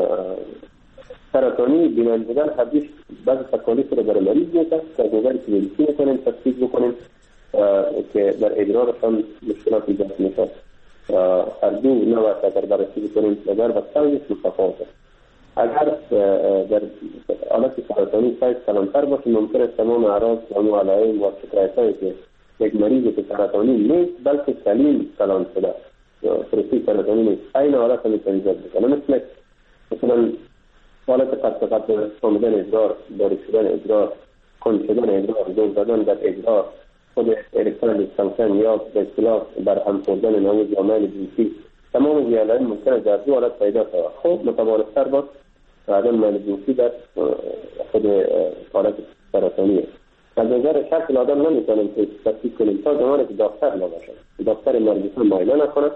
Speaker 8: سرطانی بیماری بودن حدیث بعض تکالیف رو برای مریض میشه که از نظر کلینیکی میکنیم تشخیص بکنیم که در ادرار هم مشکلات ایجاد میشه. هر دو نوع اگر بررسی بکنیم اگر به سایز متفاوت است. اگر در حالت سرطانی سایز کلانتر باشه ممکن است تمام اعراض و علائم و شکایت‌هایی که یک مریض که سرطانی نیست بلکه سلیم کلان شده پروستات سرطانی نیست این حالت میتونه ایجاد بکنه. مثل مثلا حالت قطع قطع آمدن ادرار، داری شدن ادرار، کند شدن ادرار، دور زدن در ادرار، خود ارکترال دیسفانکشن یا به اصطلاح برهم خوردن نوع عامل جنسی، تمام این علائم ممکنه در دو حالت پیدا شود. خب متوارث‌تر باز عدم میل جنسی در خود حالت سرطانی است. از نظر شکل آدم نمیتونیم که تصدیق کنیم تا زمانی که دکتر نباشه. دکتر مریض معاینه نکنه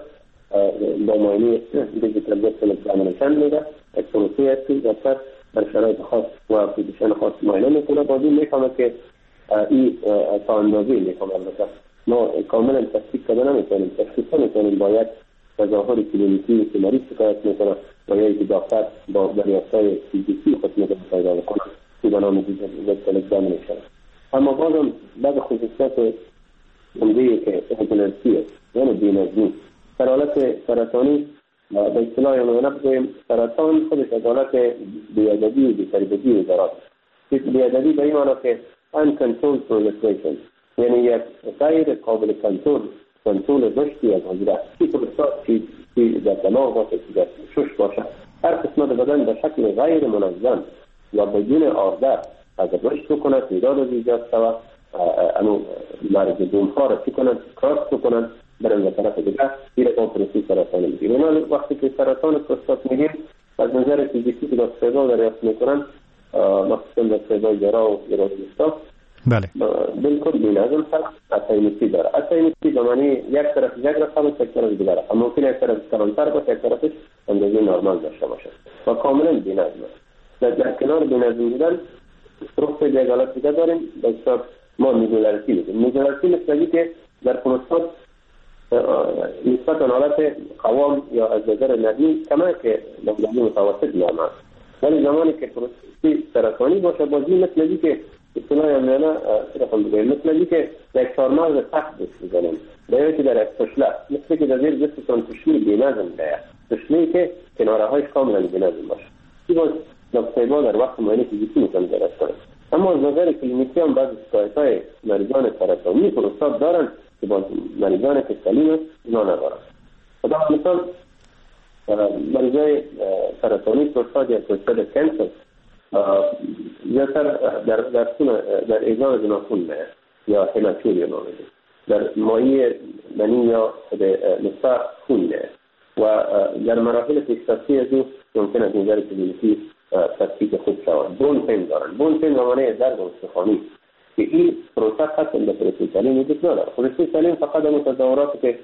Speaker 8: با معاینه دیجیتال دیسپلی اگزامینیشن میده اکسپوزیشن است که دکتر در شرایط خاص و پوزیشن خاص معاینه میکنه بازی میفهمه که این تا اندازه میکنه. البته ما کاملا تصدیق کنه نمیتونیم تشخیص نمیتونیم با یک تظاهر کلینیکی که مریض شکایت میکنه و یا اینکه دکتر با دریافت‌های فیزیکی خود میتونه پیدا بکنه که به نام دیجیتال اگزامینیشن. اما بازم بعض خصوصیات عمده‌ای که اپیلپسی است یعنی بی‌نظمی در حالت سرطانی به اصطلاح یعنی بگوییم سرطان خودش از حالت بی‌ادبی و بی‌تربیتی وزارت بی‌ادبی به این معنی که uncontrolled proliferation یعنی یک غیر قابل کنترل کنترل رشدی از حجره که پروستات که در دماغ باشه که در شش باشه هر قسمت بدن به شکل غیر منظم یا بدون آرده اگر رشد کنند تعداد از ایجاد شود انو مرز دومها را چی کنند کراس کنند برن به طرف دیگر این با پروستات سرطانی میگیم. اینا وقتی که سرطان پروستات میگیم از نظر فیزیکی که دکترها دریافت میکنن مخصوصا دکترهای جراح و ارادیستا
Speaker 7: بله
Speaker 8: بالکل بی‌نظم هست. اسایمسی داره. اسایمسی به معنی یک طرف یک رقم است یک طرف دیگر رقم. ممکن یک طرف کلانتر باشه یک طرفش اندازه نرمال داشته باشه و کاملا بی‌نظم است. در کنار بی‌نظم بودن پروستات یک حالت دیگه داریم بسیار ما میزولارسی میگیم. میزولارسی مثل که در پروستات نسبت آن حالت قوام یا از نظر نرمی کمه که مقداری متوسط نام است. ولی زمانی که پروستات سرطانی باشه بازی مثل که اصطلاح یعنی رقم بگویم مثل که یک چهارمغز سخت دست بزنیم باید که در یک تشله مثل که در زیر دستتان تشلی بی‌نظم باید تشلی که کناره هایش کاملا بی‌نظم باشه. این باز دکترها در وقت معاینه فیزیکی میتونن درست کنن. اما از نظر کلینیکی هم بعضی شکایت‌های مریضان سرطانی پروستات دارن که با مریضان که سلیم است اینا ندارن. خدا مثال مریضای سرطانی پروستات یا پروستات کانسر زیادتر در در در ایجاد ناخن میاد یا هماتوریا نامیده. در مایع منی یا نطفه خون میاد و در مراحل پیشرفته از او ممکن است نظر کلینیکی تفکیک خوب شود. بون پین دارن. بون پین معنی درد استخوانی که این پروسه خاص به پروسه سلیم وجود نداره. پروسه سلیم فقط اون تظاهرات که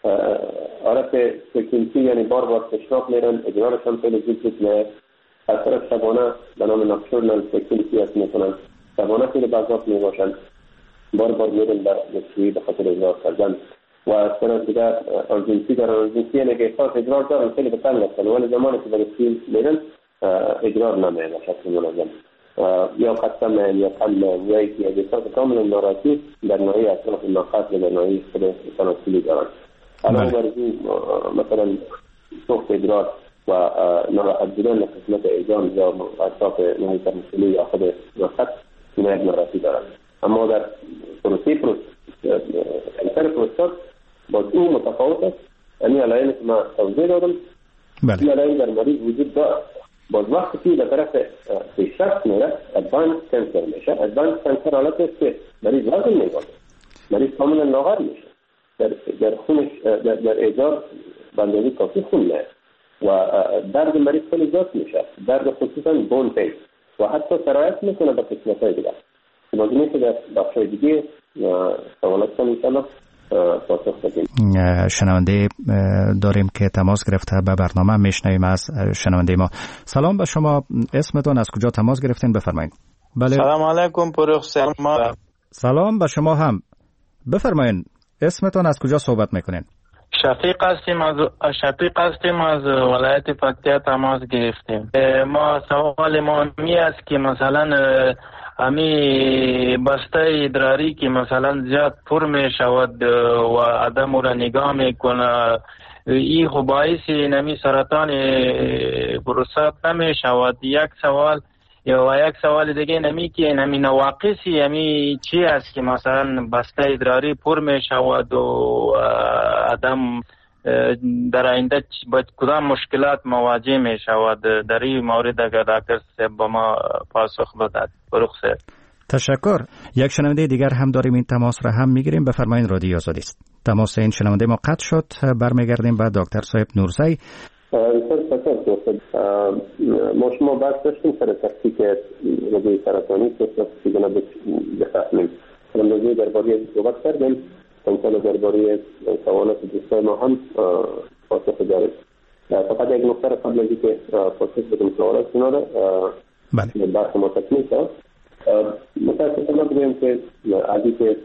Speaker 8: عرف سکینسی یعنی بار بار تشناف میرن ادرارشان خیلی زود زود میاد. از طرف شبانه به نام نقشورنال سکینسی هست میکنن. شبانه خیلی بازاق میباشن. بار بار میرن به دستویی به خاطر ادرار کردن. و از طرف دیگر ارژنسی دارن. ارژنسی یعنی که احساس ادرار دارن خیلی بطنگ هستن. ولی زمانی که به دستویی میرن ادرار نمیاد شکل منظم. یا قسم یا قلم یا یکی از احساس کاملا ناراحتی در نوعی اطراف ناقص و در نوعی خود تناسلی دارن. علاوه بر این مثلا سوخت ادرار و ناراحت بودن قسمت اعجام یا اطراف نوعی تناسلی یا خود ناقص نوعی ناراحتی دارن. اما در پروسی پروس کانسر پروستات باز او متفاوت است. یعنی علائمی که ما توضیح دادم این علائم در مریض وجود دارد. باز وقتی به طرف پیشرفت میره ادوانس کانسر میشه. ادوانس کانسر حالت است که مریض وزن میگیره، مریض کاملا لاغر میشه، در در خونش در, در ایجار بندازی کافی خون میاد و درد مریض خیلی زیاد میشه، درد خصوصا بون پین و حتی سرایت میکنه به قسمت‌های دیگر. باز میشه در بخشای دیگه سوالات کنم انشاءالله پاسخ بدیم.
Speaker 7: شنونده داریم که تماس گرفته به برنامه، میشنویم از شنونده ما. سلام به شما، اسمتون، از کجا تماس گرفتین بفرمایید.
Speaker 6: بله. سلام علیکم پروفسور.
Speaker 7: سلام به شما هم، بفرمایید اسمتون، از کجا صحبت میکنین؟
Speaker 6: شفیق هستیم از شفیق هستیم از ولایت پکتیا تماس گرفتیم. ما سوال ما می است که مثلا امی بسته ادراری که مثلا زیاد پر می شود و آدم را نگاه میکنه، این خب باعث نمی سرطان پروستات نمی شود. یک سوال یا یک سوال دیگه نمی که نمی نواقصی یعنی چی است که مثلا بسته ادراری پر می شود و آدم در آینده با کدام مشکلات مواجه می شود؟ در این مورد اگر دکتر صاحب با ما پاسخ بدهد. برخص.
Speaker 7: تشکر. یک شنونده دیگر هم داریم، این تماس را هم میگیریم. بفرمایید، رادیو آزادی است. تماس این شنونده ما قطع شد، برمیگردیم به دکتر صاحب نورزی.
Speaker 8: ما شما بحث داشتیم سر تفکیک رگوی سرطانی که دیگه بفهمیم. اندازه درباره صحبت کردیم، انشاءالله درباره سوالات دوستان ما هم پاسخ داریم. فقط یک نکته قبل از اینکه پاسخ بدیم سوالات شما را
Speaker 7: بله
Speaker 8: بحث ما تکمیل شد. متاسفانه بگویم که از اینکه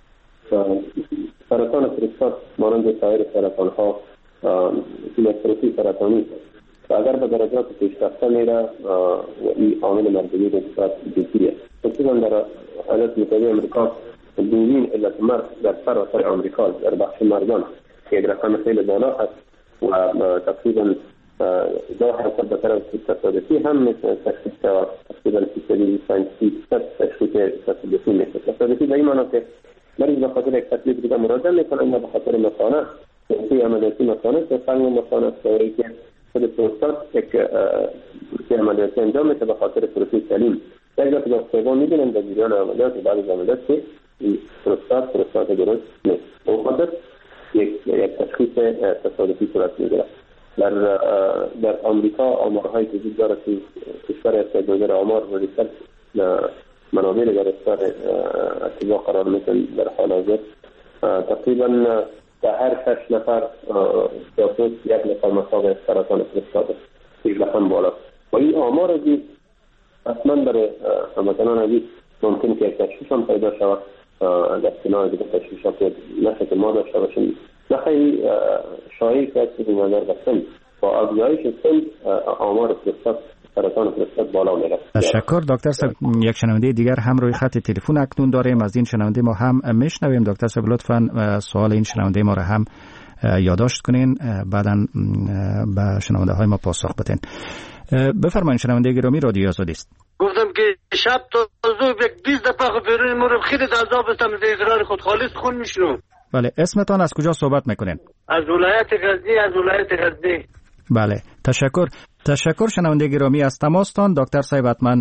Speaker 8: سرطان پروستات مانند سایر سرطان ها سیمتروفی سرطانی و اگر به درجات پیشرفته میره و این عامل مردمی نسبت جدی است. خصوصا در ایالات متحده آمریکا دومین علت مرگ در سراسر آمریکا در بخش مردان که رقم خیلی بالا است و تقریبا دو حرکت به طرف تصادفی هم میشه تشخیص شود. تقریبا فیصدی ساینسی تشخیص تصادفی میشه. تصادفی به این معنی که مریض به خاطر یک تکلیف دیگه مراجعه میکنه یا به خاطر مثانه که عملیاتی مثانه که فنگ مثانه است که خود پروستات یک پروسه عملیاتی انجام میشه به خاطر پروسه سلیم. در اینجا که دکترها میبینن در جریان عملیات بعد از عملیات که پروستات پروستات درست نیست. اون خودت یک یک تشخیص تصادفی صورت میگیره. در در آمریکا آمارهایی که وجود داره که کشور استاجر آمار و ریسرچ منابع در اختیار اتباع قرار میتن در حال حاضر تقریبا در هر شش نفر جاسوس یک نفر مصاب سرطان پروستات است. این رقم بالا و این آمار از اصلا برای هموطنان عزیز ممکن که یک تشخیص هم پیدا شود در کنار دیگه تشخیص ها که نشه که ما داشته باشیم. نخیلی شایعی که از این نظر بستن با افزایش سن آمار پروستات سرطان پروستات بالا میره.
Speaker 7: تشکر دکتر صاحب. یک شنونده دیگر هم روی خط تلفن اکنون داریم، از این شنونده ما هم میشنویم. دکتر صاحب لطفاً سوال این شنونده ما را هم یادداشت کنین، بعداً به شنونده های ما پاسخ بدین. بفرمایید شنونده گرامی، رادیو آزادی است.
Speaker 9: گفتم که شب تا صبح یک بیست دفعه خبرون مورد خیلی عذاب استم از ادرار خود خالص خون میشنم.
Speaker 7: بله، اسمتان از کجا صحبت میکنین؟
Speaker 9: از ولایت غزنی. از ولایت غزنی.
Speaker 7: بله، تشکر. تشکر شنونده گرامی از تماستان. دکتر صاحب حتما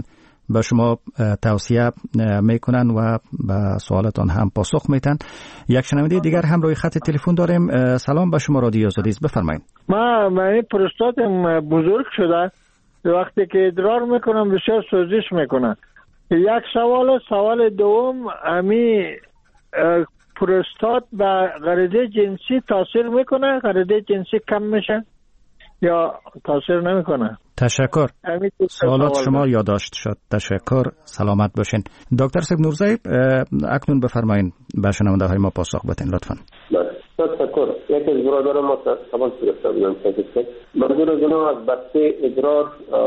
Speaker 7: به شما توصیه میکنن و به سوالتان هم پاسخ میتن. یک شنونده دیگر هم روی خط تلفن داریم. سلام به شما، رادیو آزادی است، بفرمایید.
Speaker 10: ما من پروستاتم بزرگ شده، وقتی که ادرار میکنم بسیار سوزش میکنه. یک سوال سوال دوم، امی پروستات به غریزه جنسی تاثیر میکنه؟ غریزه جنسی کم میشه یا تاثیر نمیکنه؟
Speaker 7: تشکر. سوالات شما یادداشت شد. تشکر. سلامت باشین. دکتر سید نورزی، اکنون بفرمایید به شنونده های ما پاسخ بدین لطفا.
Speaker 8: تشکر. یکی از برادران ما سوال پرسیده بودن که منظور جناب از بسته ادرار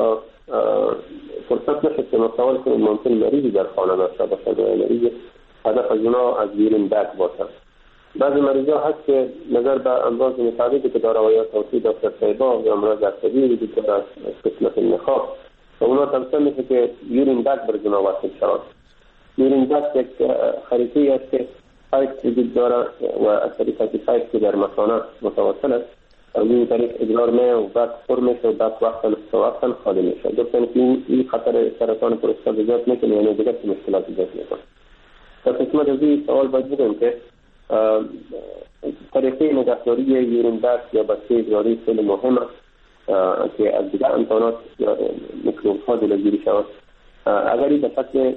Speaker 8: فرصت نشد که ما سوال کنیم ممکن مریضی در خانه داشته باشه، مریض هدف از اونا از یورین بگ باشه. بعضی مریضا هست که نظر به امراض متعددی که داره یا توصیه دکتر سیبا یا امراض عصبی وجود داره از قسمت نخاع و اونا توصیه میشه که یورین بگ بر جنا وصل شود. یورین بگ یک خریطه‌ای است که پایپ وجود داره و از طریق از پایپ که در مثانه متوصل است از این طریق ادرار می و بعد پر میشه و بعد وقتا وقتا خالی میشه. گفتن که این خطر سرطان پروستات ایجاد میکنه، یعنی دیگر مشکلات ایجاد میکنه. در قسمت از این سوال باید بگم که طریقه نگهداری یورین بگ یا بسته ادراری خیلی مهم است که از دیگر امکانات یا میکروب ها جلوگیری شود. اگر این به شکل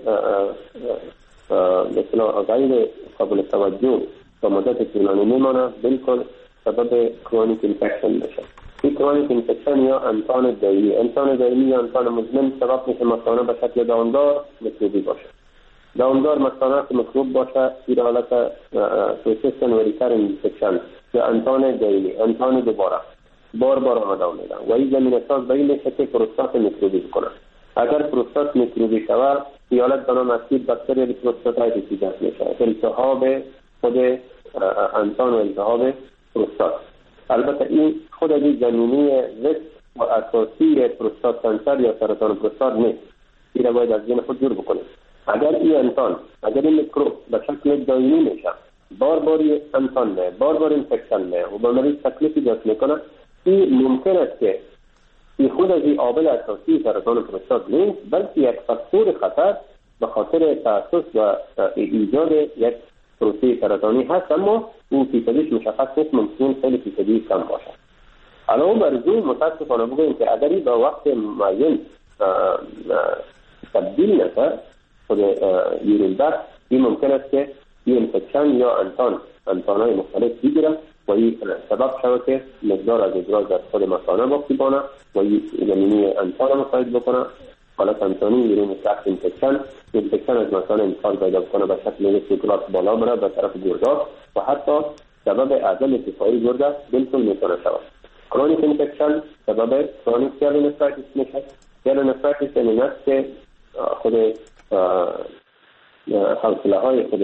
Speaker 8: مثلا غیر قابل توجه و مدت طولانی میمانه، بالکل سبب کرونیک اینفکشن میشه. این کرونیک اینفکشن یا انتان دائمی انتان دائمی یا انتان مزمن سبب میشه مثانه به شکل دامدار میکروبی باشه. دامدار مثانه که میکروب باشه این حالت پرسیستنت و ریکرنت اینفکشن یا انتان دائمی، انتان دوباره بار بار آمده و میره و این زمینه ساز به این میشه که پروستات میکروبی کنه. اگر پروستات میکروبی شود این حالت به نام اسید باکتریال پروستاتایتیس ایجاد میشه، التهاب خود انتان و التهاب پروستات. البته این خود از زمینه ریسک و اساسی پروستات کانسر یا سرطان پروستات نیست. این را باید از ذهن خود دور بکنید. اگر این انتان، اگر این میکروب به شکل دائمی میشه، بار بار انتان نه، بار بار اینفکشن نه و به مریض تکلیف ایجاد میکنه، این ممکن است که این خود از این عامل اساسی سرطان پروستات نیست، بلکه یک فاکتور خطر به خاطر تأسیس و ایجاد یک پروسه سرطانی هست، اما اون فیصدیش مشخص نیست، ممکن خیلی فیصدی کم باشه. علاوه بر ذو متاسفانه بگویم که اگر این به وقت معین تبدیل نشه خود یورین بگ، این ممکن است که این انفکشن یا انتان انتانهای مختلف بگیره و این سبب شود که مقدار از ادرار در خود مثانه باقی بانه و این زمینی انتان مساعد بکنه. حالت انتانی یورین تحت انفکشن انفکشن از مثانه انتقال پیدا بکنه به شکل سیکلات بالا بره به طرف گرده و حتی سبب عدم ارتفاعی گرده بالکل میتونه شود. کرونیک انفکشن سبب کرونیک پیلونفرایتیس میشه. پیلونفرایتیس یعنی است که خود حوصله های خود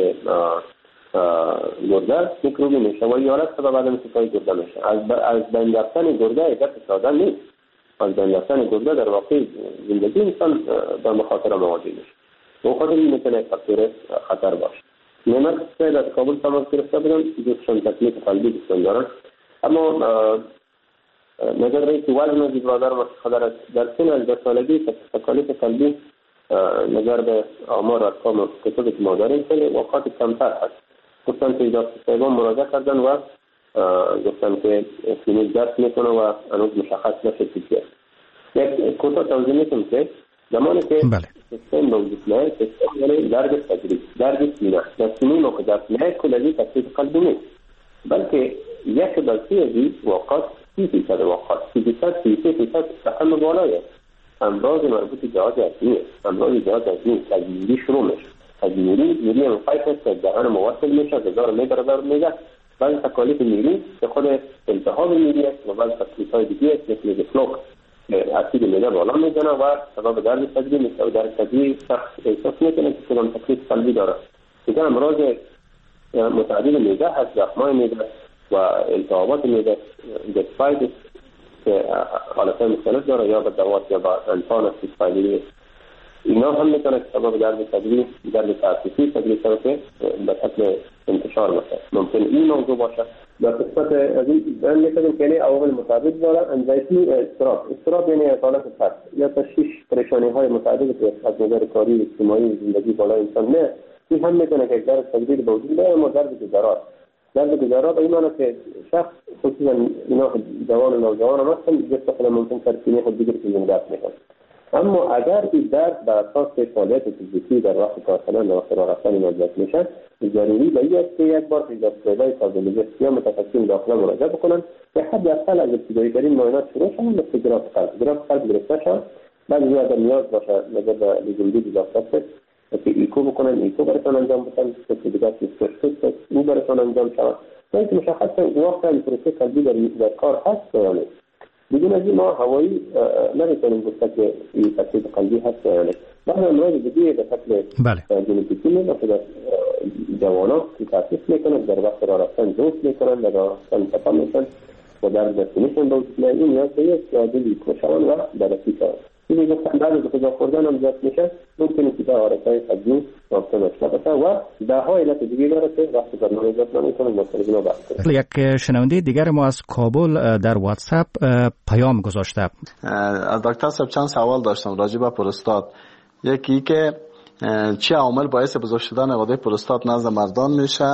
Speaker 8: گرده میکروبی میشه و این حالت سبب عدم ارتفاعی گرده میشه. از از بین رفتن گرده عبارت ساده نیست. از بین رفتن گرده در واقع زندگی انسان با مخاطره مواجه میشه. و خود این میتونه فاکتور خطر باشه. نمک سه در کابل تماس گرفته بودن، دوستان تکلیف قلبی دوستان دارن، اما نظر رئیس وزن از برادر مشخص در سن از ده سالگی تکالیف قلبی نظر به آمار ارقام کتابی که ما داریم خیلی وقات کمتر هست. گفتن که دکتر صاحبان مراجعه کردن و گفتن که کلینیک درس میکنه و هنوز مشخص نشد چیه. یک کوتاه توضیح میکنم که زمانی که سیستم به وجود میاد، سیستم یعنی درد تجریب، درد سینه. در سینه موقع درد میاد کلگی تکلیف قلبی نیست، بلکه یک بلسی از این وقات سی فیصد وقات سی فیصد سی فیصد تحمل بالایه. امراض مربوط به جهاز هضمی، امراض جهاز هضمی تجمیلی شروع میشه. تجمیلی میری منفعل است که دهان موصل میشه، غذا رو میبره در میده. بعضی تکالیف میری که خود التهاب میری است و بعضی تکلیف‌های دیگه است مثل دیفلوک اسید میده بالا میزنه و سبب درد صدری میشه و درد صدری سخت احساس میکنه که کدام تکلیف قلبی داره. دیگه امراض متعدد میده هست، زخمای میده و التهابات میده، دسپایدس که حالتهای مختلف داره یا به دوات یا به انتان استفادی. اینا هم میتونه سبب درد صدری، درد تأسیسی صدری شده که به شکل انتشار میشه. ممکن این موضوع باشه به قسمت از این بیان میکنیم که عوامل متعدد داره. انزایتی اضطراب، اضطراب یعنی حالت ترس یا تشویش، پریشانی های متعدد که از نظر کاری، اجتماعی، زندگی بالای انسان نه، این هم میتونه که درد تجدید وجود داره. اما درد گذرات، درد گذرات این معنی که شخص خصوصا اینا جوان و نوجوان هم هستن جسم خود ممکن ترسینه خود دیگر که زندگی میکنن. اما اگر این درد بر اساس فعالیت فیزیکی در وقت کار کردن و راه رفتن ایجاد میشه، ضروری به این است که یک بار فیزیوتراپی سازماندهی یا متخصصین داخل مراجعه بکنن که حداقل از ابتدایی ترین معاینات شروع شود مثل گراف قلب، گراف قلب گرفته شود. بعد از اگر نیاز باشه نظر به لیزومدی دکتر که ایکو بکنن، ایکو براتون انجام بدن، استفاده از او براتون انجام شود. تا اینکه مشخص واقعا پروسه قلبی در, در کار هست یا نه. بدون از این ما هوایی نمیتونیم گفت که این تکلیف قلبی هست یا نه. بعض امراض دیگه به شکل ژنتیکی مثل جوانان که تاسیس میکنن در وقت راه رفتن دوست میکنن، در راه رفتن خطا میکنن و در دستنیشن دوست میکنن. این نیاز به یک عادلی کشان و بررسی شود. این گفتن بعد از غذا خوردن هم زیاد میشه، ممکنه که در حالتهای قلبی رابطه نشده باشه و ده ها علت دیگه داره که وقتی برنامه زیاد نمیکنه مطلب اینا بحث کنه.
Speaker 7: یک شنونده دیگر ما از کابل در واتساپ پیام گذاشته.
Speaker 11: از دکتر صاحب چند سوال داشتم راجع به پروستات. یکی که چه عوامل باعث بزرگ شدن غده پروستات نزد مردان میشه؟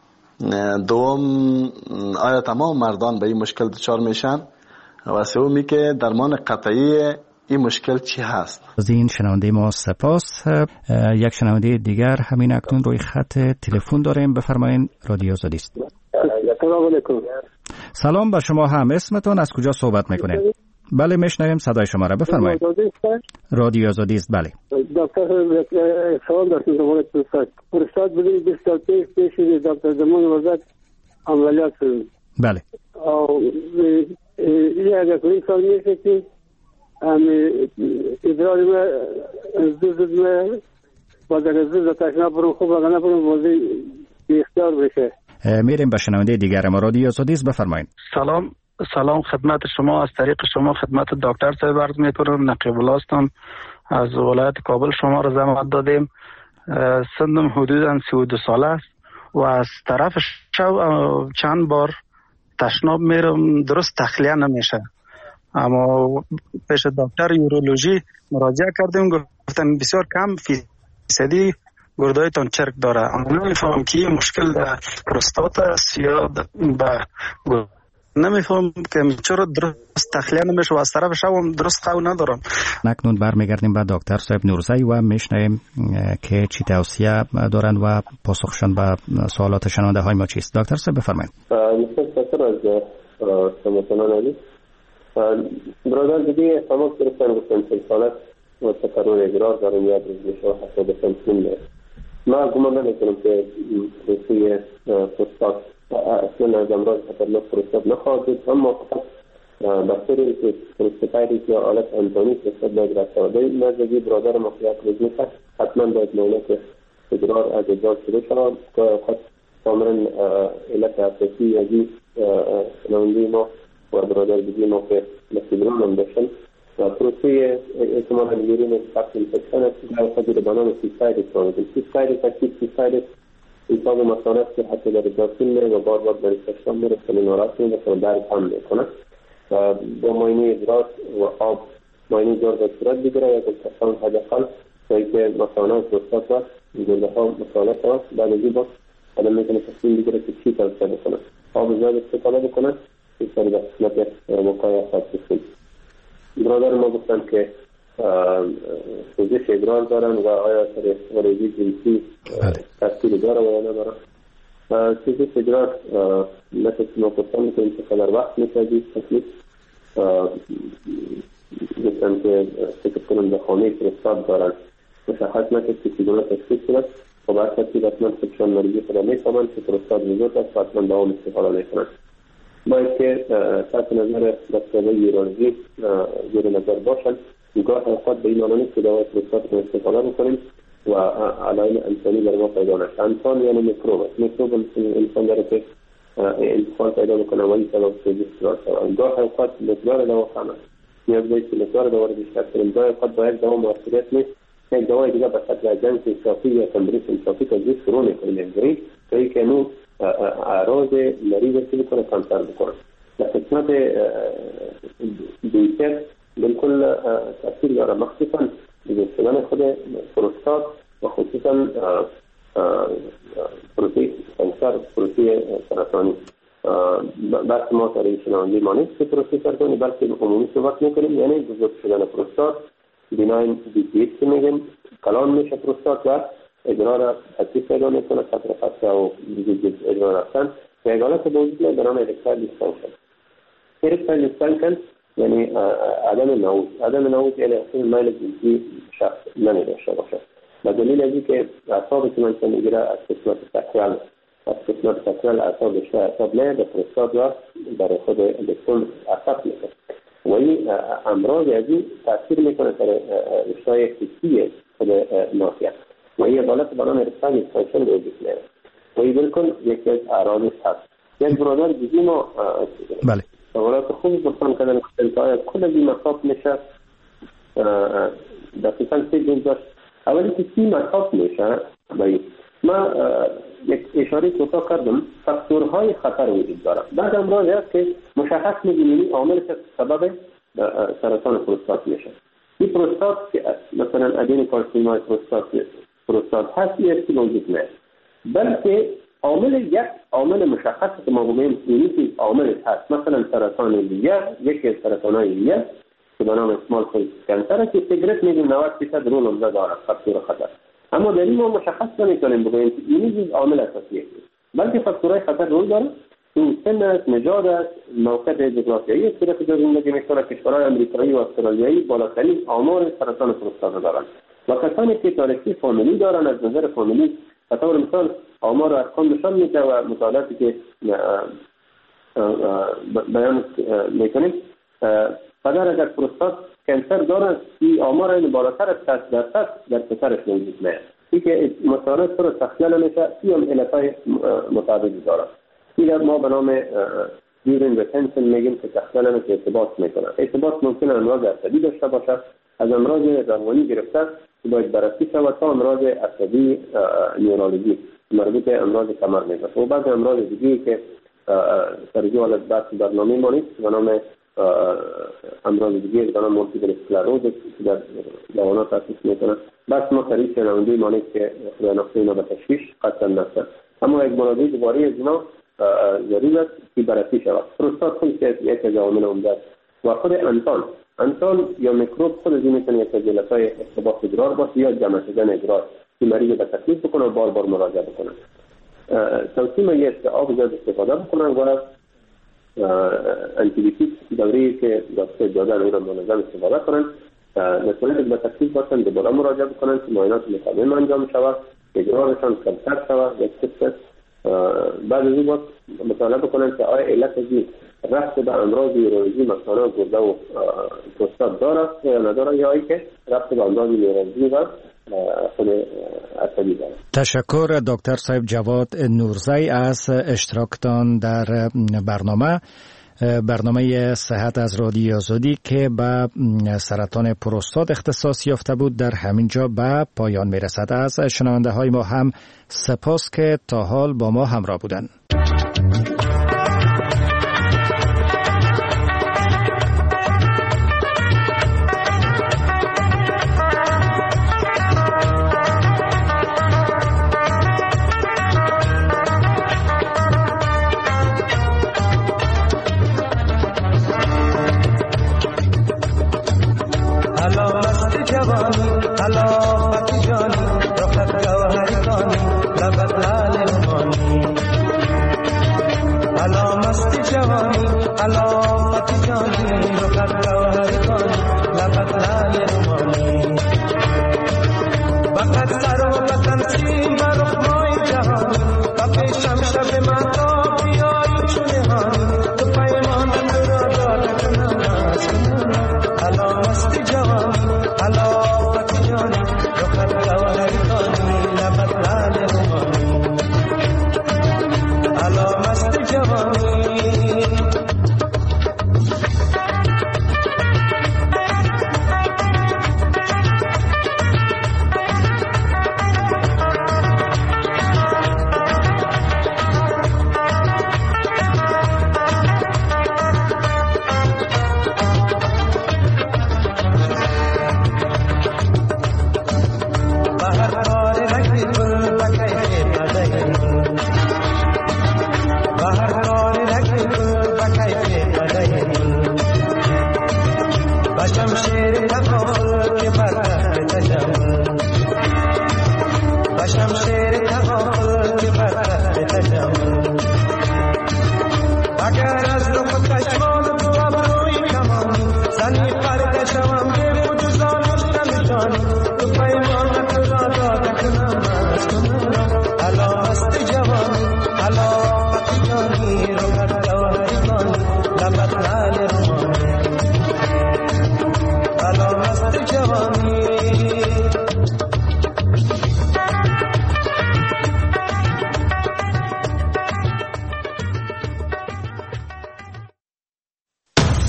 Speaker 11: دوم آیا تمام مردان به این مشکل دچار میشن؟ و سومی که درمان قطعی این مشکل چی هست؟
Speaker 7: از این شنونده ما سپاس. یک شنونده دیگر همین اکنون روی خط تلفن داریم، بفرمایید. رادیو آزادی است.
Speaker 8: سلام علیکم.
Speaker 7: سلام به شما هم. اسمتون از کجا صحبت میکنید؟ بله میشنویم صدای شما را، بفرمایید. رادیو آزادی است. بله
Speaker 8: دکتر سوال داشتم درباره پروستات. پروستات بدون بیست سال پیش پیش دکتر زمان وزد عملیات شد.
Speaker 7: بله.
Speaker 8: او این اگر کنی سال میشه که ادرار ما زود زود ما باز اگر زود تشنا برون خوب اگر نبرون بازی اختیار بشه.
Speaker 7: میریم به شنونده دیگر ما. رادیو آزادی است، بفرمایید.
Speaker 12: سلام سلام خدمت شما. از طریق شما خدمت دکتر صاحب عرض میکنم. نقیب الله هستم از ولایت کابل. شما را زحمت دادیم. سنم حدوداً سی و دو ساله است و از طرف شو چند بار تشناب میرم، درست تخلیه نمیشه. اما پیش دکتر یورولوژی مراجعه کردیم، گفتن بسیار کم فیصدی گردایتان چرک داره. اما نمیفهم که مشکل در پروستات است یا به نمیفهم که چرا درست تخلیه نمیشه و از طرف شوم درست قو ندارم.
Speaker 7: اکنون برمیگردیم به دکتر صاحب نورزی و میشنویم که چی توصیه دارن و پاسخشان به سوالات شنونده های ما چیست. دکتر صاحب بفرمایید.
Speaker 8: متشکرم از شما علی. برادر دیگه تماس گرفتن گفتن سلسالت و تکرر اقرار دارم یاد روز میشه و حتی به تمثیل میره. من گمان نمیکنم که روسیه پروستات اصلا از امراض خطرناک پروستات نخواهد بود، اما فقط بخصوری که پروستاتایتیس یا آلت انتونی پروستات باید رفته و در نزدگی برادر ما که یک روز میشه حتما باید معاینات ادرار از اجرار شروع شود که خود کاملا علت اساسی از این شنونده ما و برادر دیگه ما که مسئولان هم داشتن و پروسه احتمالا یورین فقط انفکشن است که در خود بنام سیستایتیس کنید. سیستایتیس اکتیو سیستایتیس ایساب مسئله است که حتی در ادراسین میره و بار بار در استشتان میره خیلی ناراحت میره و درد هم میکنه و با معاینه ادراس و آب معاینه جار و صورت بگیره یا کلترسان حداقل تا اینکه مسئله پروستات و گرده ها مسئله هست. بعد از این با آدم میتونه تصمیم بگیره که چی توصیه بکنه. آب زیاد استفاده بکنه این سر به قسمت وقایع خاصی کنید. برادر ما گفتن که سوزش ادرار دارن و آیا سر غریزی جنسی تاثیر داره و یا نداره. سوزش ادرار مثل ما گفتن که این چقدر وقت میشه تکلیف گفتن که فکر کنم به خانه پروستات دارن مشخص نکرد که چگونه تکلیف شده و بعد تکلیف حتما فکران مریضی خدا میفهمن که پروستات بزرگ است و حتما دوام استفاده میکنن. باید که تحت نظر دکترهای یورولوژی زیر نظر باشند. گاه اوقات به این معنی نیست که دوای پروستات رو استفاده بکنیم و علائم انسانی در ما پیدا نشه. انسان یعنی میکروب است. میکروب انسان داره که انتقال پیدا بکنه و این سبب سوزش ادرار شود. گاه اوقات مقدار دوا کم است. نیاز به که مقدار دوا رو بیشتر کنیم. گاه اوقات با یک دوا موثریت نیست. یک دوای دیگه به شکل اجنس اضافی یا تمبریس اضافی تجویز شروع میکنیم. یعنی تا اینکه نو اعراض مریض رو بکنه کمتر بکنه. در قسمت دیگر بالکل تاثیر داره، مخصوصا دیگه شدن خود پروستات و خصوصا پروسه کانسر، پروسه سرطانی. بس ما سر شنوندی ما نیست که پروسه سرطانی، بلکه عمومی صحبت میکنیم، یعنی بزرگ شدن پروستات، بیناین دیپیت که میگیم، کلان میشه پروستات و ادرار حسیب پیدا میکنه، خطر خطر و دیگه ادرار رفتن و یک حالت بوجود میاد به نام ارکتایل دیسفانکشن. ارکتایل دیسفانکشن یعنی عدم نوز. عدم نوز یعنی اصلا میل جنسی شخص نمیداشته باشه. به دلیل ازی که اعصابی که من میگیره از قسمت ساکرال، از قسمت ساکرال اعصاب بیشتر اعصاب نه به پروستات و برای خود الکترون اثر میکنه و این امراض ازی تاثیر میکنه سر رشته‌های حسی خود ناحیه و این حالت به نام ارکتایل دیسفانکشن وجود میاره و این بالکل یکی از اعراض هست. یک برادر دیگه ما
Speaker 7: بله
Speaker 8: سوالات خوبی بپرسن کردن که آیا کل بیمه خواب میشه؟ دقیقا سه جنس داشت. اولی که سی مصاب میشه باید ما یک اشاره کوتاه کردم، فاکتورهای خطر وجود داره. بعد امراض هست که مشخص می‌بینیم عامل که سبب سرطان پروستات میشه. این پروستات که مثلا ادین کارسینومای پروستات پروستات هست یک که وجود نه، بلکه عامل یک عامل مشخص که ما بگیم اینی که عامل هست، مثلا سرطان لیه، یکی از سرطان‌های لیه که به نام اسمال سل کانسر که سیگرت میگیم نود درصد رول اونجا داره فاکتور خطر. اما در این ما مشخص نمی‌کنیم بگیم که اینی عامل اساسیه، بلکه فاکتورهای خطر رول داره. تو سن است، نژاد است، موقع جغرافیایی است که در زندگی می‌کنه. کشورهای آمریکایی و استرالیایی بالاترین آمار سرطان پروستات دارند و کسانی که تاریخی فامیلی دارن از نظر فامیلی به طور مثال آمار و ارقام نشان میده و مطالعاتی که بیان میکنیم پدر اگر پروستات کانسر دارد این آمار این بالاتر از صد درصد در پسرش موجود میاد. این که مطالعات رو تخلیه نمیشه، این هم علتهای مطابقی دارد. این ما به نام دیورین ریتنشن میگیم که تخلیه نمیشه ارتباط میکنه. ارتباط ممکنه امراض عصبی داشته باشه، از امراض روانی گرفته باید بررسی شود تا امراض عصبی نیورولوژی مربوط به امراض کمر میشه و بعض امراض دیگه که سرجو حالت بحث برنامه ما نیست به نام امراض دیگه به نام مولتیپل اسکلروز که در جوانان تاسیس میکنه. بس ما سریع شنونده ما نیست که خدا نقصه اینا به تشویش قطعا نفسه، اما یک مراجعه دوباره از اینا ضرور است که بررسی شود. پروستات خود که یک از عوامل عمده است و خود انسان انسان یا میکروب خود از این میتونه یک از علتهای ارتباط ادرار باشه یا جمع شدن ادرار که مریض به تکلیف بکنه و بار بار مراجعه بکنه. توصیه ما است که آب زیاد استفاده بکنن و انتیبیوتیک دوری که دکتر دادن اون رو منظم استفاده کنن. مسئولیت به تکلیف باشن دوباره مراجعه بکنن که معاینات مطمئن انجام شود، ادرارشان کمتر شود، یک تست بعد از این وقت مطالعه بکنن که آیا علت ازی رفت به امراض نیورولوژی مثلا گرده و پروستات داره یا نداره یا ای که رفت به امراض نیورولوژی و خود عصبی داره.
Speaker 7: تشکر دکتر صاحب جواد نورزی از اشتراکتان در برنامه برنامه صحت از رادیو آزادی که به سرطان پروستات اختصاص یافته بود در همین جا به پایان میرسد. از شنونده های ما هم سپاس که تا حال با ما همراه بودند.
Speaker 19: شمشیر